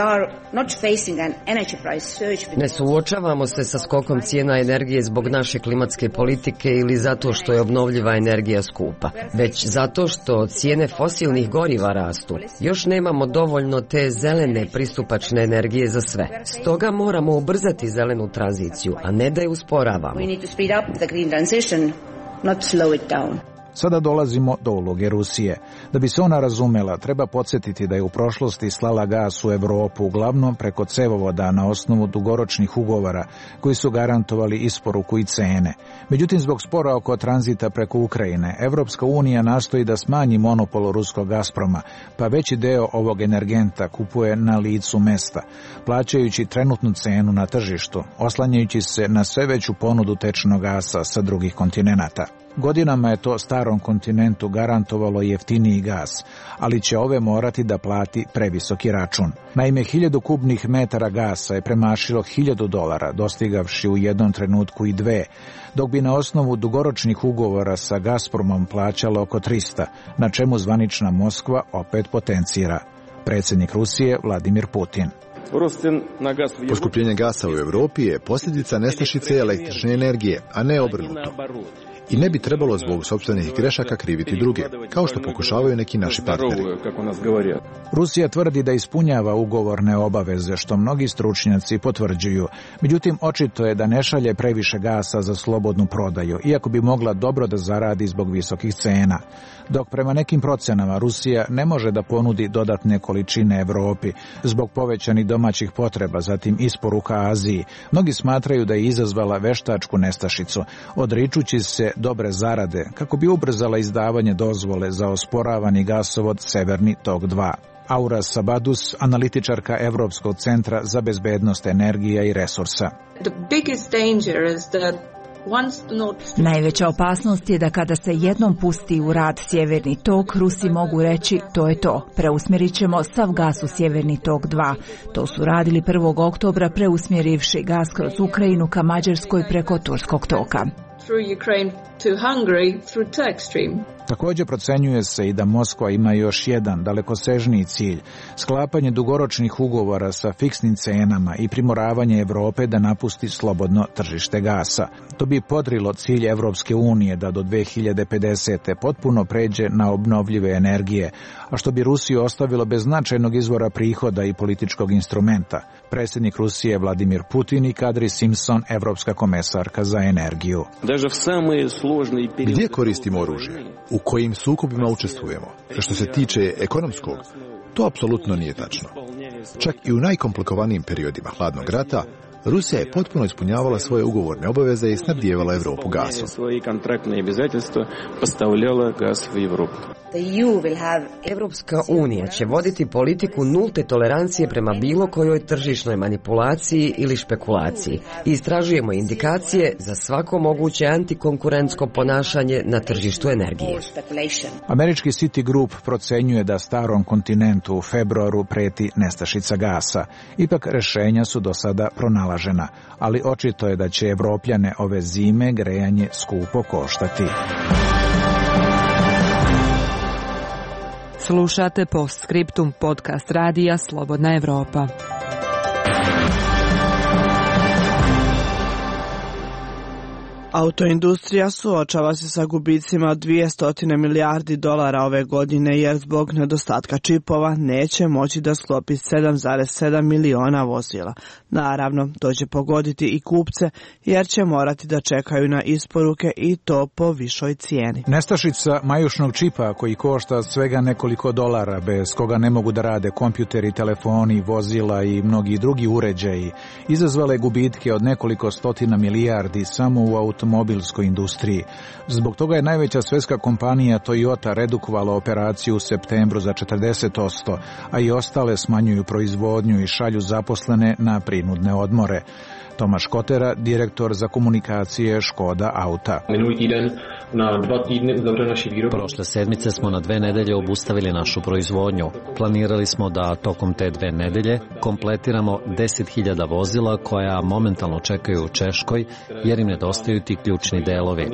Ne suočavamo se sa skokom cijena energije zbog naše klimatske politike ili zato što je obnovljiva energija skupa, već zato što cijene fosilnih goriva rastu. Još nemamo dovoljno te zelene pristupačne energije za sve. Stoga moramo ubrzati zelenu tranziciju, a ne da je usporavamo. Sada dolazimo do uloge Rusije. Da bi se ona razumela, treba podsjetiti da je u prošlosti slala gas u Europu uglavnom preko cevovoda na osnovu dugoročnih ugovora koji su garantovali isporuku i cene. Međutim, zbog spora oko tranzita preko Ukrajine, Evropska unija nastoji da smanji monopol ruskog Gazproma, pa veći deo ovog energenta kupuje na licu mesta, plaćajući trenutnu cenu na tržištu, oslanjajući se na sve veću ponudu tečnog gasa sa drugih kontinenata. Godinama je to starom kontinentu garantovalo jeftiniji gas, ali će ove morati da plati previsoki račun. Naime, hiljadu kubnih metara gasa je premašilo hiljadu dolara, dostigavši u jednom trenutku i dve, dok bi na osnovu dugoročnih ugovora sa Gazpromom plaćalo oko trista, na čemu zvanična Moskva opet potencira. Predsjednik Rusije Vladimir Putin. Poskupljenje gasa u Europi je posljedica nestašice električne energije, a ne obrnuto. I ne bi trebalo zbog sopstvenih grešaka kriviti druge, kao što pokušavaju neki naši partneri. Rusija tvrdi da ispunjava ugovorne obaveze, što mnogi stručnjaci potvrđuju. Međutim, očito je da ne šalje previše gasa za slobodnu prodaju, iako bi mogla dobro da zaradi zbog visokih cena. Dok prema nekim procenama Rusija ne može da ponudi dodatne količine Europi zbog povećanih domaćih potreba, zatim isporuka Aziji, mnogi smatraju da je izazvala veštačku nestašicu, odričući se dobre zarade kako bi ubrzala izdavanje dozvole za osporavani gasovod Severni tok dva. Aura Sabadus, analitičarka Evropskog centra za bezbednost energija i resursa. Najveća opasnost je da kada se jednom pusti u rad Sjeverni tok, Rusi mogu reći to je to. Preusmjerit ćemo sav gas u Sjeverni tok dva. To su radili prvog oktobra preusmjerivši gas kroz Ukrajinu ka Mađarskoj preko Turskog toka. Također procenjuje se i da Moskva ima još jedan dalekosežniji cilj, sklapanje dugoročnih ugovora sa fiksnim cenama i primoravanje Europe da napusti slobodno tržište gasa. To bi podrilo cilj Evropske unije da do dve hiljade pedesete. potpuno pređe na obnovljive energije, a što bi Rusiju ostavilo bez značajnog izvora prihoda i političkog instrumenta. Predsjednik Rusije Vladimir Putin i Kadri Simpson, evropska komesarka za energiju. Gdje koristimo oružje? U kojim sukobima učestvujemo? Što se tiče ekonomskog, to apsolutno nije tačno. Čak i u najkomplikovanijim periodima hladnog rata, Rusija je potpuno ispunjavala svoje ugovorne obaveze i snabdijevala Evropu gasom. Evropska unija će voditi politiku nulte tolerancije prema bilo kojoj tržišnoj manipulaciji ili špekulaciji. Istražujemo indikacije za svako moguće antikonkurentsko ponašanje na tržištu energije. Američki City Group procenjuje da starom kontinentu u februaru preti nestašica gasa. Ipak rješenja su do sada pronalažena, ali očito je da će Evropljane ove zime grejanje skupo koštati. Slušate Postscriptum, podcast radija Slobodna Evropa. Autoindustrija suočava se sa gubicima od dvjesto milijardi dolara ove godine jer zbog nedostatka čipova neće moći da sklopi sedam zarez sedam miliona vozila. Naravno, to će pogoditi i kupce jer će morati da čekaju na isporuke i to po višoj cijeni. Nestašica majušnog čipa koji košta svega nekoliko dolara, bez koga ne mogu da rade kompjuteri, telefoni, vozila i mnogi drugi uređaji, izazvale gubitke od nekoliko stotina milijardi samo u automobilskoj industriji. Zbog toga je najveća svjetska kompanija Toyota redukovala operaciju u septembru za četrdeset posto, a i ostale smanjuju proizvodnju i šalju zaposlene na prinudne odmore. Tomaš Kotera, direktor za komunikacije Škoda Auta. Prošle sedmice smo na dve nedelje obustavili našu proizvodnju. Planirali smo da tokom te dve nedelje kompletiramo deset hiljada vozila koja momentalno čekaju u Češkoj jer im nedostaju ti ključni delovi.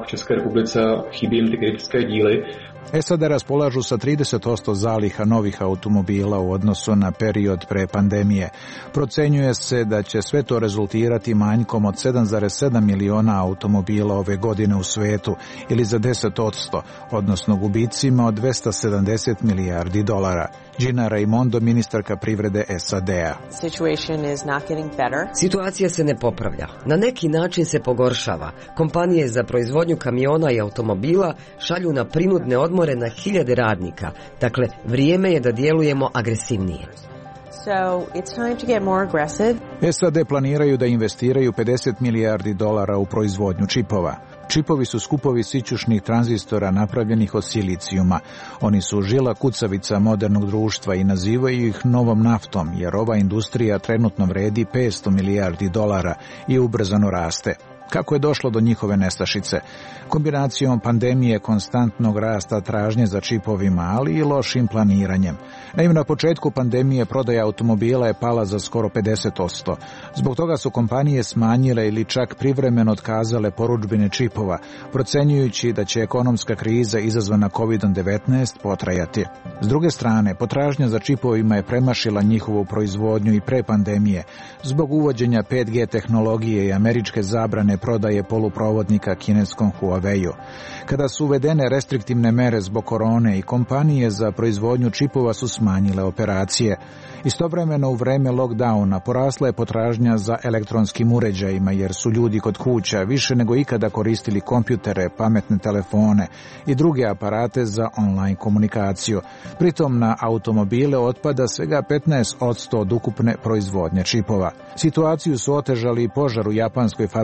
S A D raspolažu sa trideset posto zaliha novih automobila u odnosu na period pre pandemije. Procenjuje se da će sve to rezultirati manjkom od sedam zarez sedam miliona automobila ove godine u svetu ili za deset posto, odnosno gubicima od dvesta sedamdeset milijardi dolara. Gina Raimondo, ministarka privrede S A D-a. Situacija se ne popravlja. Na neki način se pogoršava. Kompanije za proizvodnju kamiona i automobila šalju na prinudne odmore na hiljade radnika. Dakle, vrijeme je da djelujemo agresivnije. So it's time to get more aggressive. S A D planiraju da investiraju pedeset milijardi dolara u proizvodnju čipova. Čipovi su skupovi sićušnih tranzistora napravljenih od silicijuma. Oni su žila kucavica modernog društva i nazivaju ih novom naftom, jer ova industrija trenutno vredi petsto milijardi dolara i ubrzano raste. Kako je došlo do njihove nestašice? Kombinacijom pandemije, konstantnog rasta tražnje za čipovima, ali i lošim planiranjem. Naime, na početku pandemije prodaja automobila je pala za skoro pedeset posto. Zbog toga su kompanije smanjile ili čak privremeno otkazale porudžbine čipova, procenjujući da će ekonomska kriza izazvana kovid devetnaest potrajati. S druge strane, potražnja za čipovima je premašila njihovu proizvodnju i pre pandemije, zbog uvođenja pet G tehnologije i američke zabrane prodaje poluprovodnika kineskom Huawei-u. Kada su uvedene restriktivne mere zbog korone i kompanije za proizvodnju čipova su smanjile operacije. Istovremeno u vreme lockdowna porasla je potražnja za elektronskim uređajima jer su ljudi kod kuća više nego ikada koristili kompjutere, pametne telefone i druge aparate za online komunikaciju. Pritom na automobile otpada svega petnaest posto od ukupne proizvodnje čipova. Situaciju su otežali i požar u japanskoj fabrici čipova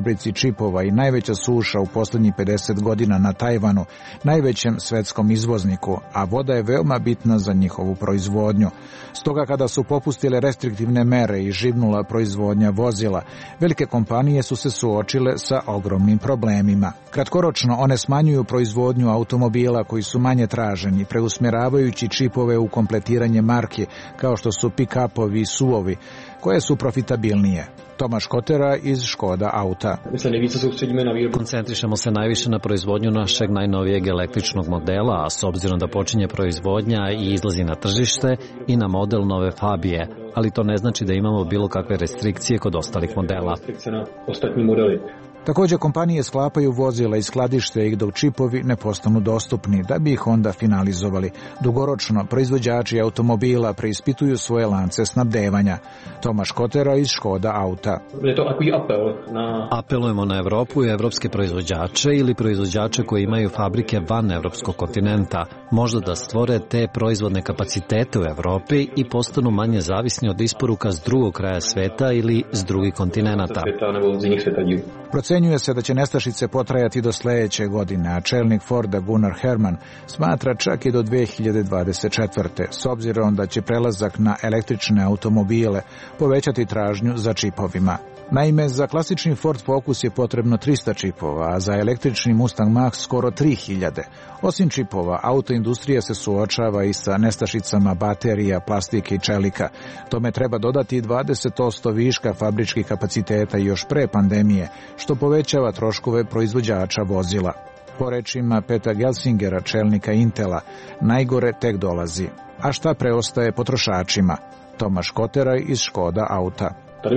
čipova i najveća suša u posljednjih pedeset godina na Tajvanu, najvećem svetskom izvozniku, a voda je veoma bitna za njihovu proizvodnju. Stoga kada su popustile restriktivne mere i živnula proizvodnja vozila, velike kompanije su se suočile sa ogromnim problemima. Kratkoročno one smanjuju proizvodnju automobila koji su manje traženi, preusmjeravajući čipove u kompletiranje marki, kao što su pick-upovi i suvovi, koje su profitabilnije. Tomaš Kotera iz Škoda Auta. Koncentrišemo se najviše na proizvodnju našeg najnovijeg električnog modela, a s obzirom da počinje proizvodnja i izlazi na tržište, i na model nove Fabije, ali to ne znači da imamo bilo kakve restrikcije kod ostalih modela. Također kompanije sklapaju vozila i skladište ih dok čipovi ne postanu dostupni, da bi ih onda finalizovali. Dugoročno, proizvođači automobila preispituju svoje lance snabdevanja. Tomaš Kotera iz Škoda Auta. Apelujemo na Evropu i evropske proizvođače ili proizvođače koji imaju fabrike van evropskog kontinenta, možda da stvore te proizvodne kapacitete u Evropi i postanu manje zavisni od isporuka s drugog kraja sveta ili s drugih kontinenata. Procenjuje se da će nestašice potrajati do sljedeće godine, a čelnik Forda Gunnar Herman smatra čak i do dve hiljade dvadeset četvrte. S obzirom da će prelazak na električne automobile povećati tražnju za čipovima. Naime, za klasični Ford Focus je potrebno trista čipova, a za električni Mustang Mach skoro tri hiljade. Osim čipova, autoindustrija se suočava i sa nestašicama baterija, plastike i čelika. Tome treba dodati dvadeset posto viška fabričkih kapaciteta još pre pandemije, što povećava troškove proizvođača vozila. Po rečima Peta Gelsingera, čelnika Intela, najgore tek dolazi. A šta preostaje potrošačima? Tomaš Kotera iz Škoda Auta.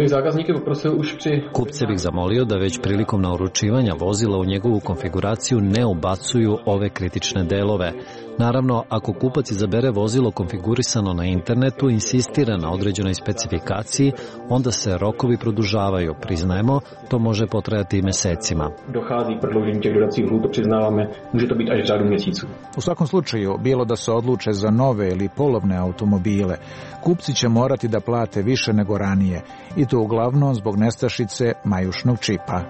Kupce bih zamolio da već prilikom nauručivanja vozila u njegovu konfiguraciju ne ubacuju ove kritične delove. Naravno, ako kupac izabere vozilo konfigurisano na internetu i insistira na određenoj specifikaciji, onda se rokovi produžavaju. Priznajemo, to može potrajati i mesecima. U svakom slučaju, bilo da se odluče za nove ili polovne automobile, kupci će morati da plate više nego ranije, i to uglavnom zbog nestašice majušnog čipa.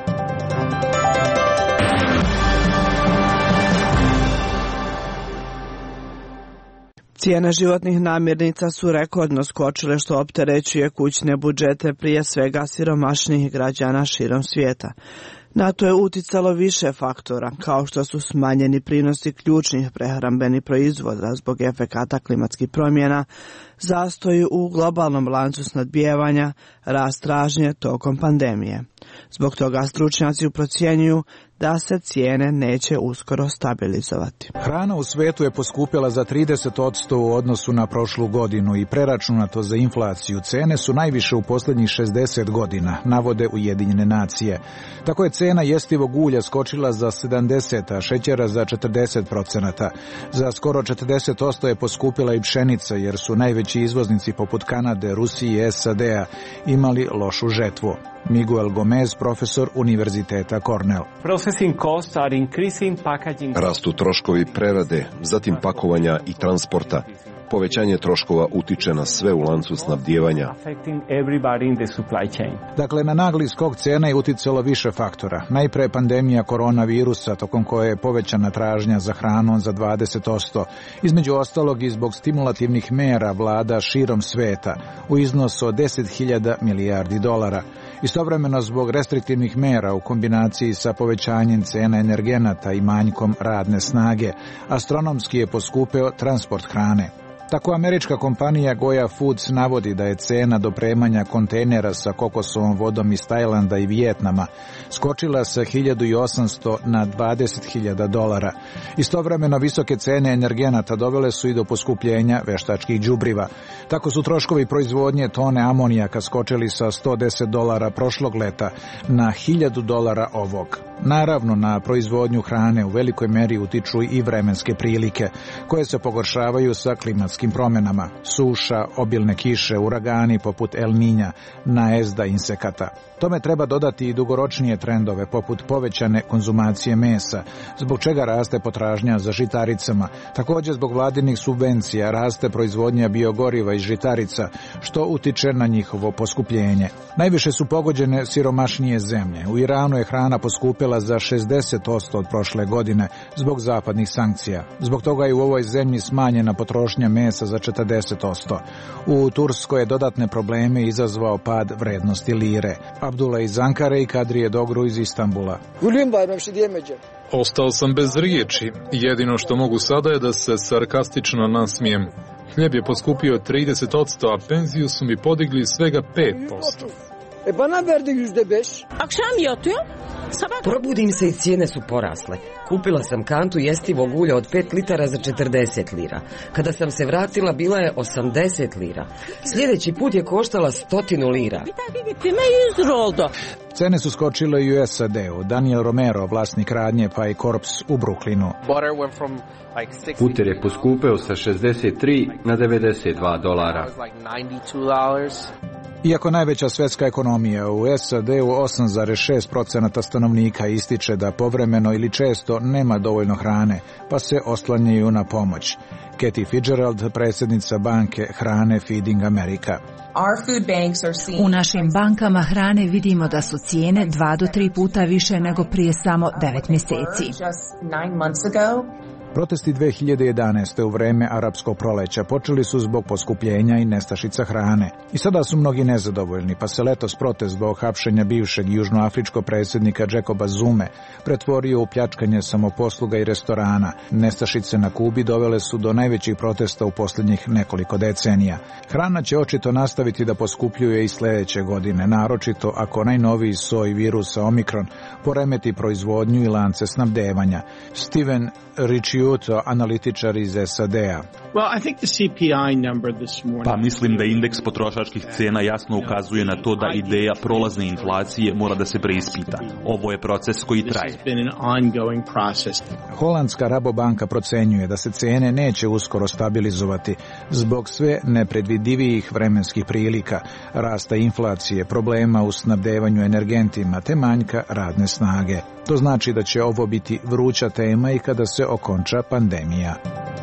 Cijene životnih namirnica su rekordno skočile, što opterećuje kućne budžete prije svega siromašnijih građana širom svijeta. Na to je uticalo više faktora, kao što su smanjeni prinosi ključnih prehrambenih proizvoda zbog efekata klimatskih promjena, zastoji u globalnom lancu snabdijevanja, rast tražnje tokom pandemije. Zbog toga stručnjaci procjenjuju da se cijene neće uskoro stabilizovati. Hrana u svetu je poskupjela za trideset posto u odnosu na prošlu godinu i preračunato za inflaciju. Cene su najviše u posljednjih šezdeset godina, navode Ujedinjene nacije. Tako je cena jestivog ulja skočila za sedamdeset, a šećera za četrdeset procenata. Za skoro četrdeset posto je poskupila i pšenica, jer su najveći izvoznici poput Kanade, Rusije i S A D-a imali lošu žetvu. Miguel Gomez, profesor Univerziteta Cornell. Rastu troškovi prerade, zatim pakovanja i transporta. Povećanje troškova utiče na sve u lancu snabdijevanja. Dakle, na nagli skok cena je uticalo više faktora. Najpre pandemija koronavirusa, tokom koje je povećana tražnja za hranom za dvadeset posto, između ostalog i zbog stimulativnih mera vlada širom sveta u iznosu od deset hiljada milijardi dolara. Istovremeno zbog restriktivnih mera u kombinaciji sa povećanjem cena energenata i manjkom radne snage, astronomski je poskupeo transport hrane. Tako američka kompanija Goya Foods navodi da je cena dopremanja kontejnera sa kokosovom vodom iz Tajlanda i Vijetnama skočila sa hiljadu osamsto na dvadeset hiljada dolara. Istovremeno visoke cene energenata dovele su i do poskupljenja veštačkih đubriva. Tako su troškovi proizvodnje tone amonijaka skočili sa sto deset dolara prošlog leta na hiljadu dolara ovog. Naravno, na proizvodnju hrane u velikoj meri utiču i vremenske prilike, koje se pogoršavaju sa klimatskim klimatskim promjenama, suša, obilne kiše, uragani poput El Niña, najezda insekata. Tome treba dodati i dugoročnije trendove poput povećane konzumacije mesa, zbog čega raste potražnja za žitaricama. Također zbog vladinih subvencija raste proizvodnja biogoriva iz žitarica, što utiče na njihovo poskupljenje. Najviše su pogođene siromašnije zemlje. U Iranu je hrana poskupila za šezdeset posto od prošle godine zbog zapadnih sankcija. Zbog toga je u ovoj zemlji smanjena potrošnja mesa za četrdeset posto. U Turskoj je dodatne probleme izazvao pad vrednosti lire. Abdullah iz Ankare i Kadrije Dogru iz Istanbula. Ostao sam bez riječi. Jedino što mogu sada je da se sarkastično nasmijem. Hljeb je poskupio trideset posto, a penziju su mi podigli svega pet posto. E bana verdi yüzde beş. Akşam yatıyor. Probudim se i cijene su porasle. Kupila sam kantu jestivog ulja od pet litara za četrdeset lira. Kada sam se vratila bila je osamdeset lira. Sljedeći put je koštala stotinu lira. Cene su skočile i u S A D-u. Daniel Romero, vlasnik radnje Pie Corps u Brooklynu. Puter je poskupeo sa šezdeset tri na devedeset dva dolara. Iako najveća svjetska ekonomija u S A D-u osam zarez šest posto stanovnika ističe da povremeno ili često nema dovoljno hrane, pa se oslanjaju na pomoć. Katie Fitzgerald, predsjednica banke hrane Feeding America. U našim bankama hrane vidimo da su cijene dva do tri puta više nego prije samo devet mjeseci. Protesti dve hiljade jedanaeste. u vreme arapskog proleća počeli su zbog poskupljenja i nestašica hrane. I sada su mnogi nezadovoljni, pa se letos protest zbog hapšenja bivšeg južnoafričkog predsjednika Jacoba Zume pretvorio u pljačkanje samoposluga i restorana. Nestašice na Kubi dovele su do najvećih protesta u posljednjih nekoliko decenija. Hrana će očito nastaviti da poskupljuje i sljedeće godine, naročito ako najnoviji soj virusa Omikron poremeti proizvodnju i lance snabdevanja. Steven Ricciuto, analitičar iz S A D-a. Pa mislim da indeks potrošačkih cena jasno ukazuje na to da ideja prolazne inflacije mora da se preispita. Ovo je proces koji traje. Holandska Rabobanka procenjuje da se cene neće uskoro stabilizovati zbog sve nepredvidivijih vremenskih prilika, rasta inflacije, problema u snabdevanju energentima te manjka radne snage. To znači da će ovo biti vruća tema i kada se okonča pandemija.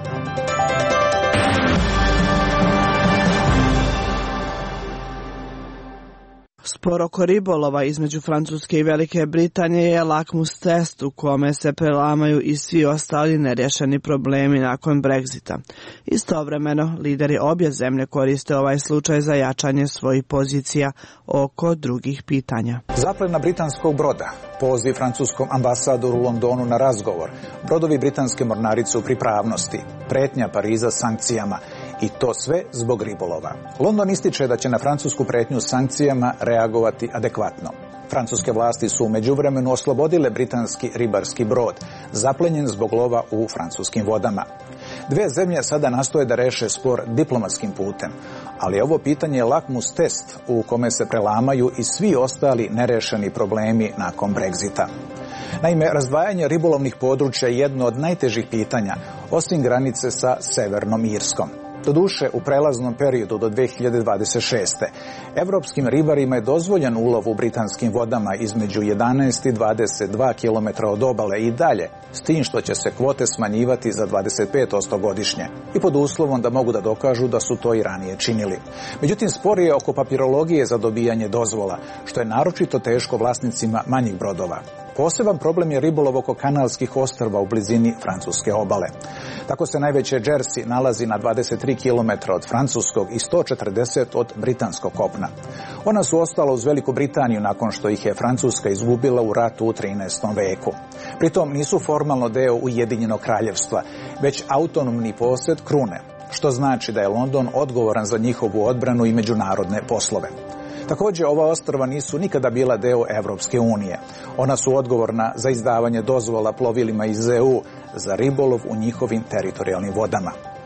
Spor oko ribolova između Francuske i Velike Britanije je lakmus test u kome se prelamaju i svi ostali nerješeni problemi nakon Brexita. Istovremeno, lideri obje zemlje koriste ovaj slučaj za jačanje svojih pozicija oko drugih pitanja. Zaplena britanskog broda, poziv francuskom ambasadoru u Londonu na razgovor, brodovi britanske mornarice u pripravnosti, pretnja Pariza sankcijama, i to sve zbog ribolova. London ističe da će na francusku pretnju sankcijama reagovati adekvatno. Francuske vlasti su u međuvremenu oslobodile britanski ribarski brod, zaplenjen zbog lova u francuskim vodama. Dve zemlje sada nastoje da reše spor diplomatskim putem, ali ovo pitanje je lakmus test u kome se prelamaju i svi ostali nerešeni problemi nakon Brexita. Naime, razdvajanje ribolovnih područja je jedno od najtežih pitanja, osim granice sa Severnom Irskom. Doduše, u prelaznom periodu do dve hiljade dvadeset šeste. Evropskim ribarima je dozvoljen ulov u britanskim vodama između jedanaest i dvadeset dva kilometra od obale i dalje, s tim što će se kvote smanjivati za dvadeset pet posto godišnje i pod uslovom da mogu da dokažu da su to i ranije činili. Međutim, spor je oko papirologije za dobijanje dozvola, što je naročito teško vlasnicima manjih brodova. Poseban problem je ribolov oko kanalskih ostrva u blizini francuske obale. Tako se najveće Jersey nalazi na dvadeset tri kilometra od francuskog i sto četrdeset od britanskog kopna. Ona su ostala uz Veliku Britaniju nakon što ih je Francuska izgubila u ratu u trinaestom veku. Pritom nisu formalno deo Ujedinjenog kraljevstva, već autonomni posjed krune, što znači da je London odgovoran za njihovu odbranu i međunarodne poslove. Također, ova ostrva nisu nikada bila deo Evropske unije. Ona su odgovorna za izdavanje dozvola plovilima iz E U za ribolov u njihovim teritorijalnim vodama.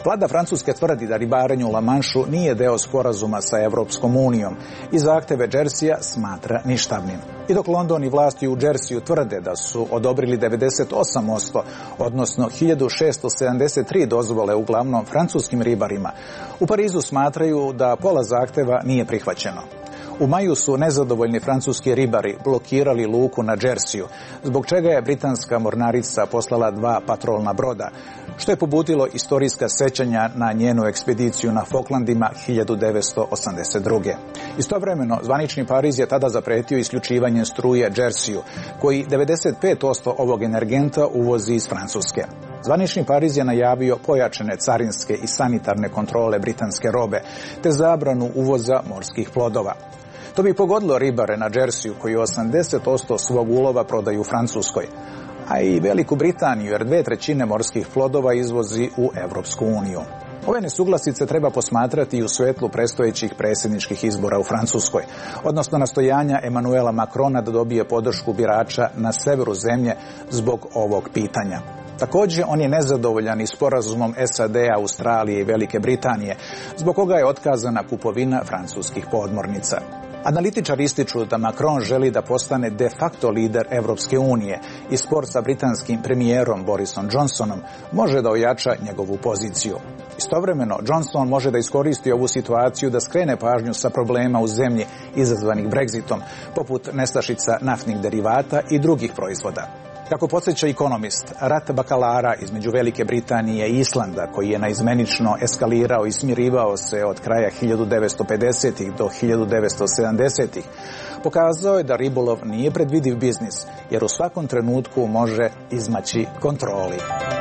Vlada Francuske tvrdi da ribarenje u La Manšu nije deo sporazuma sa Evropskom unijom i zahteve Jersija smatra ništavnim. I dok London i vlasti u Jersiju tvrde da su odobrili devedeset osam posto, odnosno hiljadu šesto sedamdeset tri dozvole uglavnom francuskim ribarima, u Parizu smatraju da pola zahteva nije prihvaćeno. U maju su nezadovoljni francuski ribari blokirali luku na Jersiju, zbog čega je britanska mornarica poslala dva patrolna broda, što je pobudilo istorijska sećanja na njenu ekspediciju na Falklandima hiljadu devetsto osamdeset druge. Istovremeno, zvanični Pariz je tada zapretio isključivanje struje Jersiju, koji devedeset pet posto ovog energenta uvozi iz Francuske. Zvanični Pariz je najavio pojačane carinske i sanitarne kontrole britanske robe, te zabranu uvoza morskih plodova. To bi pogodilo ribare na Jersiju, koji osamdeset posto svog ulova prodaju u Francuskoj, a i Veliku Britaniju, jer dve trećine morskih plodova izvozi u Evropsku uniju. Ove nesuglasice treba posmatrati i u svetlu predstojećih predsjedničkih izbora u Francuskoj, odnosno nastojanja Emanuela Macrona da dobije podršku birača na severu zemlje zbog ovog pitanja. Također, on je nezadovoljan i sporazumom S A D, Australije i Velike Britanije, zbog koga je otkazana kupovina francuskih podmornica. Analitičari ističu da Macron želi da postane de facto lider Evropske unije i spor sa britanskim premijerom Borisom Johnsonom može da ojača njegovu poziciju. Istovremeno, Johnson može da iskoristi ovu situaciju da skrene pažnju sa problema u zemlji izazvanih Brexitom, poput nestašica naftnih derivata i drugih proizvoda. Kako podsjeća Economist, rat bakalara između Velike Britanije i Islanda, koji je naizmenično eskalirao i smirivao se od kraja hiljadu devetsto pedesetih do hiljadu devetsto sedamdesetih, pokazao je da ribolov nije predvidiv biznis, jer u svakom trenutku može izmaći kontroli.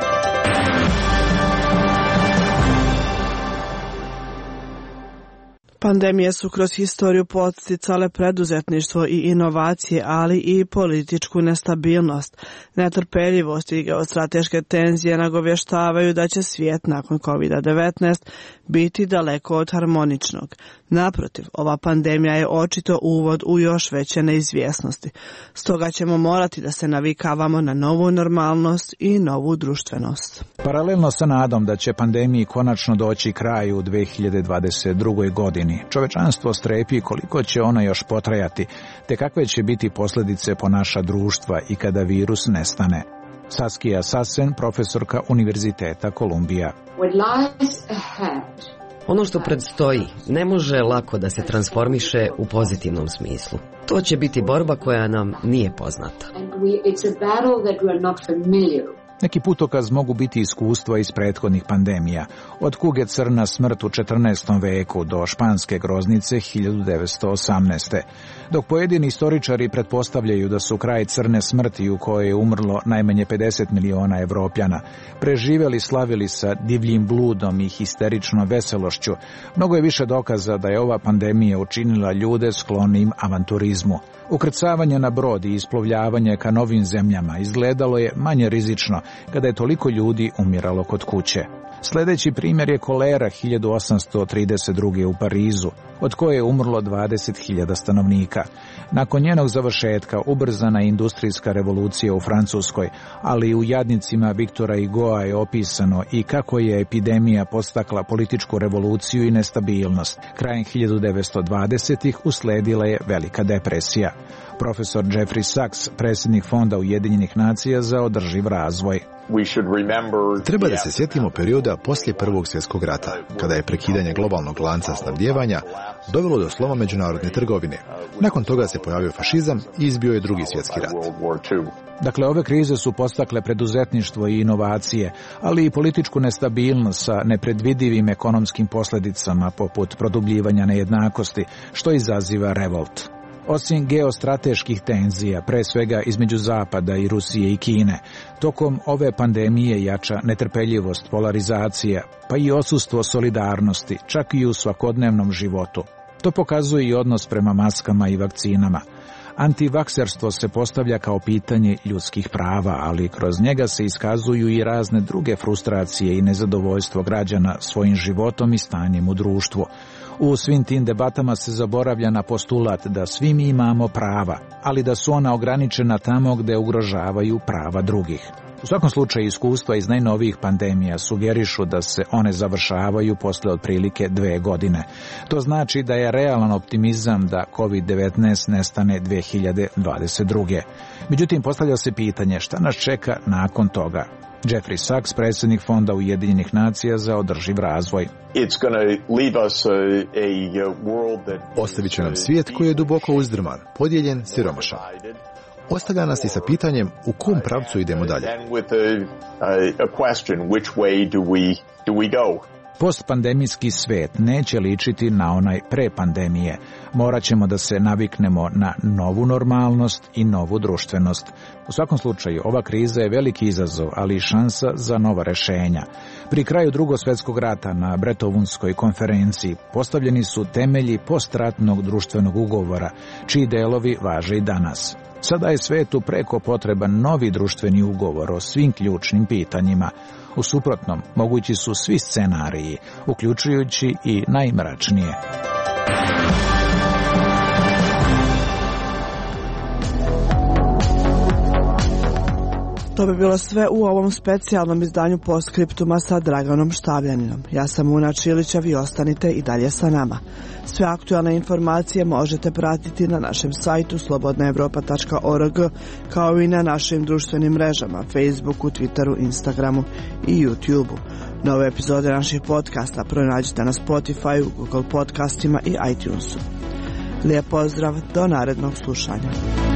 Pandemije su kroz historiju podsticale preduzetništvo i inovacije, ali i političku nestabilnost. Netrpeljivost i geostrateške tenzije nagovještavaju da će svijet nakon kovid devetnaest biti daleko od harmoničnog. Naprotiv, ova pandemija je očito uvod u još veće neizvjesnosti. Stoga ćemo morati da se navikavamo na novu normalnost i novu društvenost. Paralelno sa nadom da će pandemiji konačno doći kraju u dve hiljade dvadeset drugoj. godini, čovečanstvo strepi koliko će ona još potrajati, te kakve će biti posljedice po naša društva i kada virus nestane. Saskia Sassen, profesorka Univerziteta Kolumbija. Ono što predstoji ne može lako da se transformiše u pozitivnom smislu. To će biti borba koja nam nije poznata. Neki putokaz mogu biti iskustva iz prethodnih pandemija, od kuge crna smrt u četrnaestom veku do španske groznice hiljadu devetsto osamnaeste. Dok pojedini istoričari pretpostavljaju da su kraj crne smrti u kojoj je umrlo najmanje pedeset miliona Evropljana, preživjeli slavili sa divljim bludom i histeričnom veselošću, mnogo je više dokaza da je ova pandemija učinila ljude sklonim avanturizmu. Ukrcavanje na brod i isplovljavanje ka novim zemljama izgledalo je manje rizično kada je toliko ljudi umiralo kod kuće. Sljedeći primjer je kolera hiljadu osamsto trideset druge. u Parizu, od koje je umrlo dvadeset hiljada stanovnika. Nakon njenog završetka ubrzana je industrijska revolucija u Francuskoj, ali i u jadnicima Viktora Hugoa je opisano i kako je epidemija podstakla političku revoluciju i nestabilnost. Krajem hiljadu devetsto dvadesetih. usledila je velika depresija. Profesor Jeffrey Sachs, predsjednik Fonda Ujedinjenih nacija za održiv razvoj. Treba da se sjetimo perioda poslije Prvog svjetskog rata, kada je prekidanje globalnog lanca snabdijevanja dovelo do sloma međunarodne trgovine. Nakon toga se pojavio fašizam i izbio je Drugi svjetski rat. Dakle, ove krize su podstakle preduzetništvo i inovacije, ali i političku nestabilnost sa nepredvidivim ekonomskim posljedicama poput produbljivanja nejednakosti, što izaziva revolt. Osim geostrateških tenzija, pre svega između Zapada i Rusije i Kine, tokom ove pandemije jača netrpeljivost, polarizacija, pa i odsustvo solidarnosti, čak i u svakodnevnom životu. To pokazuje i odnos prema maskama i vakcinama. Antivakserstvo se postavlja kao pitanje ljudskih prava, ali kroz njega se iskazuju i razne druge frustracije i nezadovoljstvo građana svojim životom i stanjem u društvu. U svim tim debatama se zaboravlja na postulat da svi mi imamo prava, ali da su ona ograničena tamo gde ugrožavaju prava drugih. U svakom slučaju iskustva iz najnovijih pandemija sugerišu da se one završavaju posle otprilike dve godine. To znači da je realan optimizam da kovid devetnaest nestane dve hiljade dvadeset druge. Međutim, postavlja se pitanje šta nas čeka nakon toga. Jeffrey Sachs, predsjednik Fonda Ujedinjenih nacija za održiv razvoj. Ostavit će nam svijet koji je duboko uzdrman, podijeljen, siromašan. Ostavlja nas i sa pitanjem u kom pravcu idemo dalje. Postpandemijski svet neće ličiti na onaj pre pandemije. Morat ćemo da se naviknemo na novu normalnost i novu društvenost. U svakom slučaju, ova kriza je veliki izazov, ali i šansa za nova rešenja. Pri kraju Drugog svjetskog rata na Brettonvudskoj konferenciji postavljeni su temelji postratnog društvenog ugovora, čiji delovi važe i danas. Sada je svetu preko potreban novi društveni ugovor o svim ključnim pitanjima. U suprotnom, mogući su svi scenariji, uključujući i najmračnije. To bi bilo sve u ovom specijalnom izdanju Postscriptuma sa Draganom Štavljaninom. Ja sam Una Čilić, a vi ostanite i dalje sa nama. Sve aktualne informacije možete pratiti na našem sajtu slobodna evropa tačka org, kao i na našim društvenim mrežama, Facebooku, Twitteru, Instagramu i YouTubeu. Nove epizode naših podcasta pronađite na Spotify, Google podcastima i iTunesu. Lijep pozdrav, do narednog slušanja.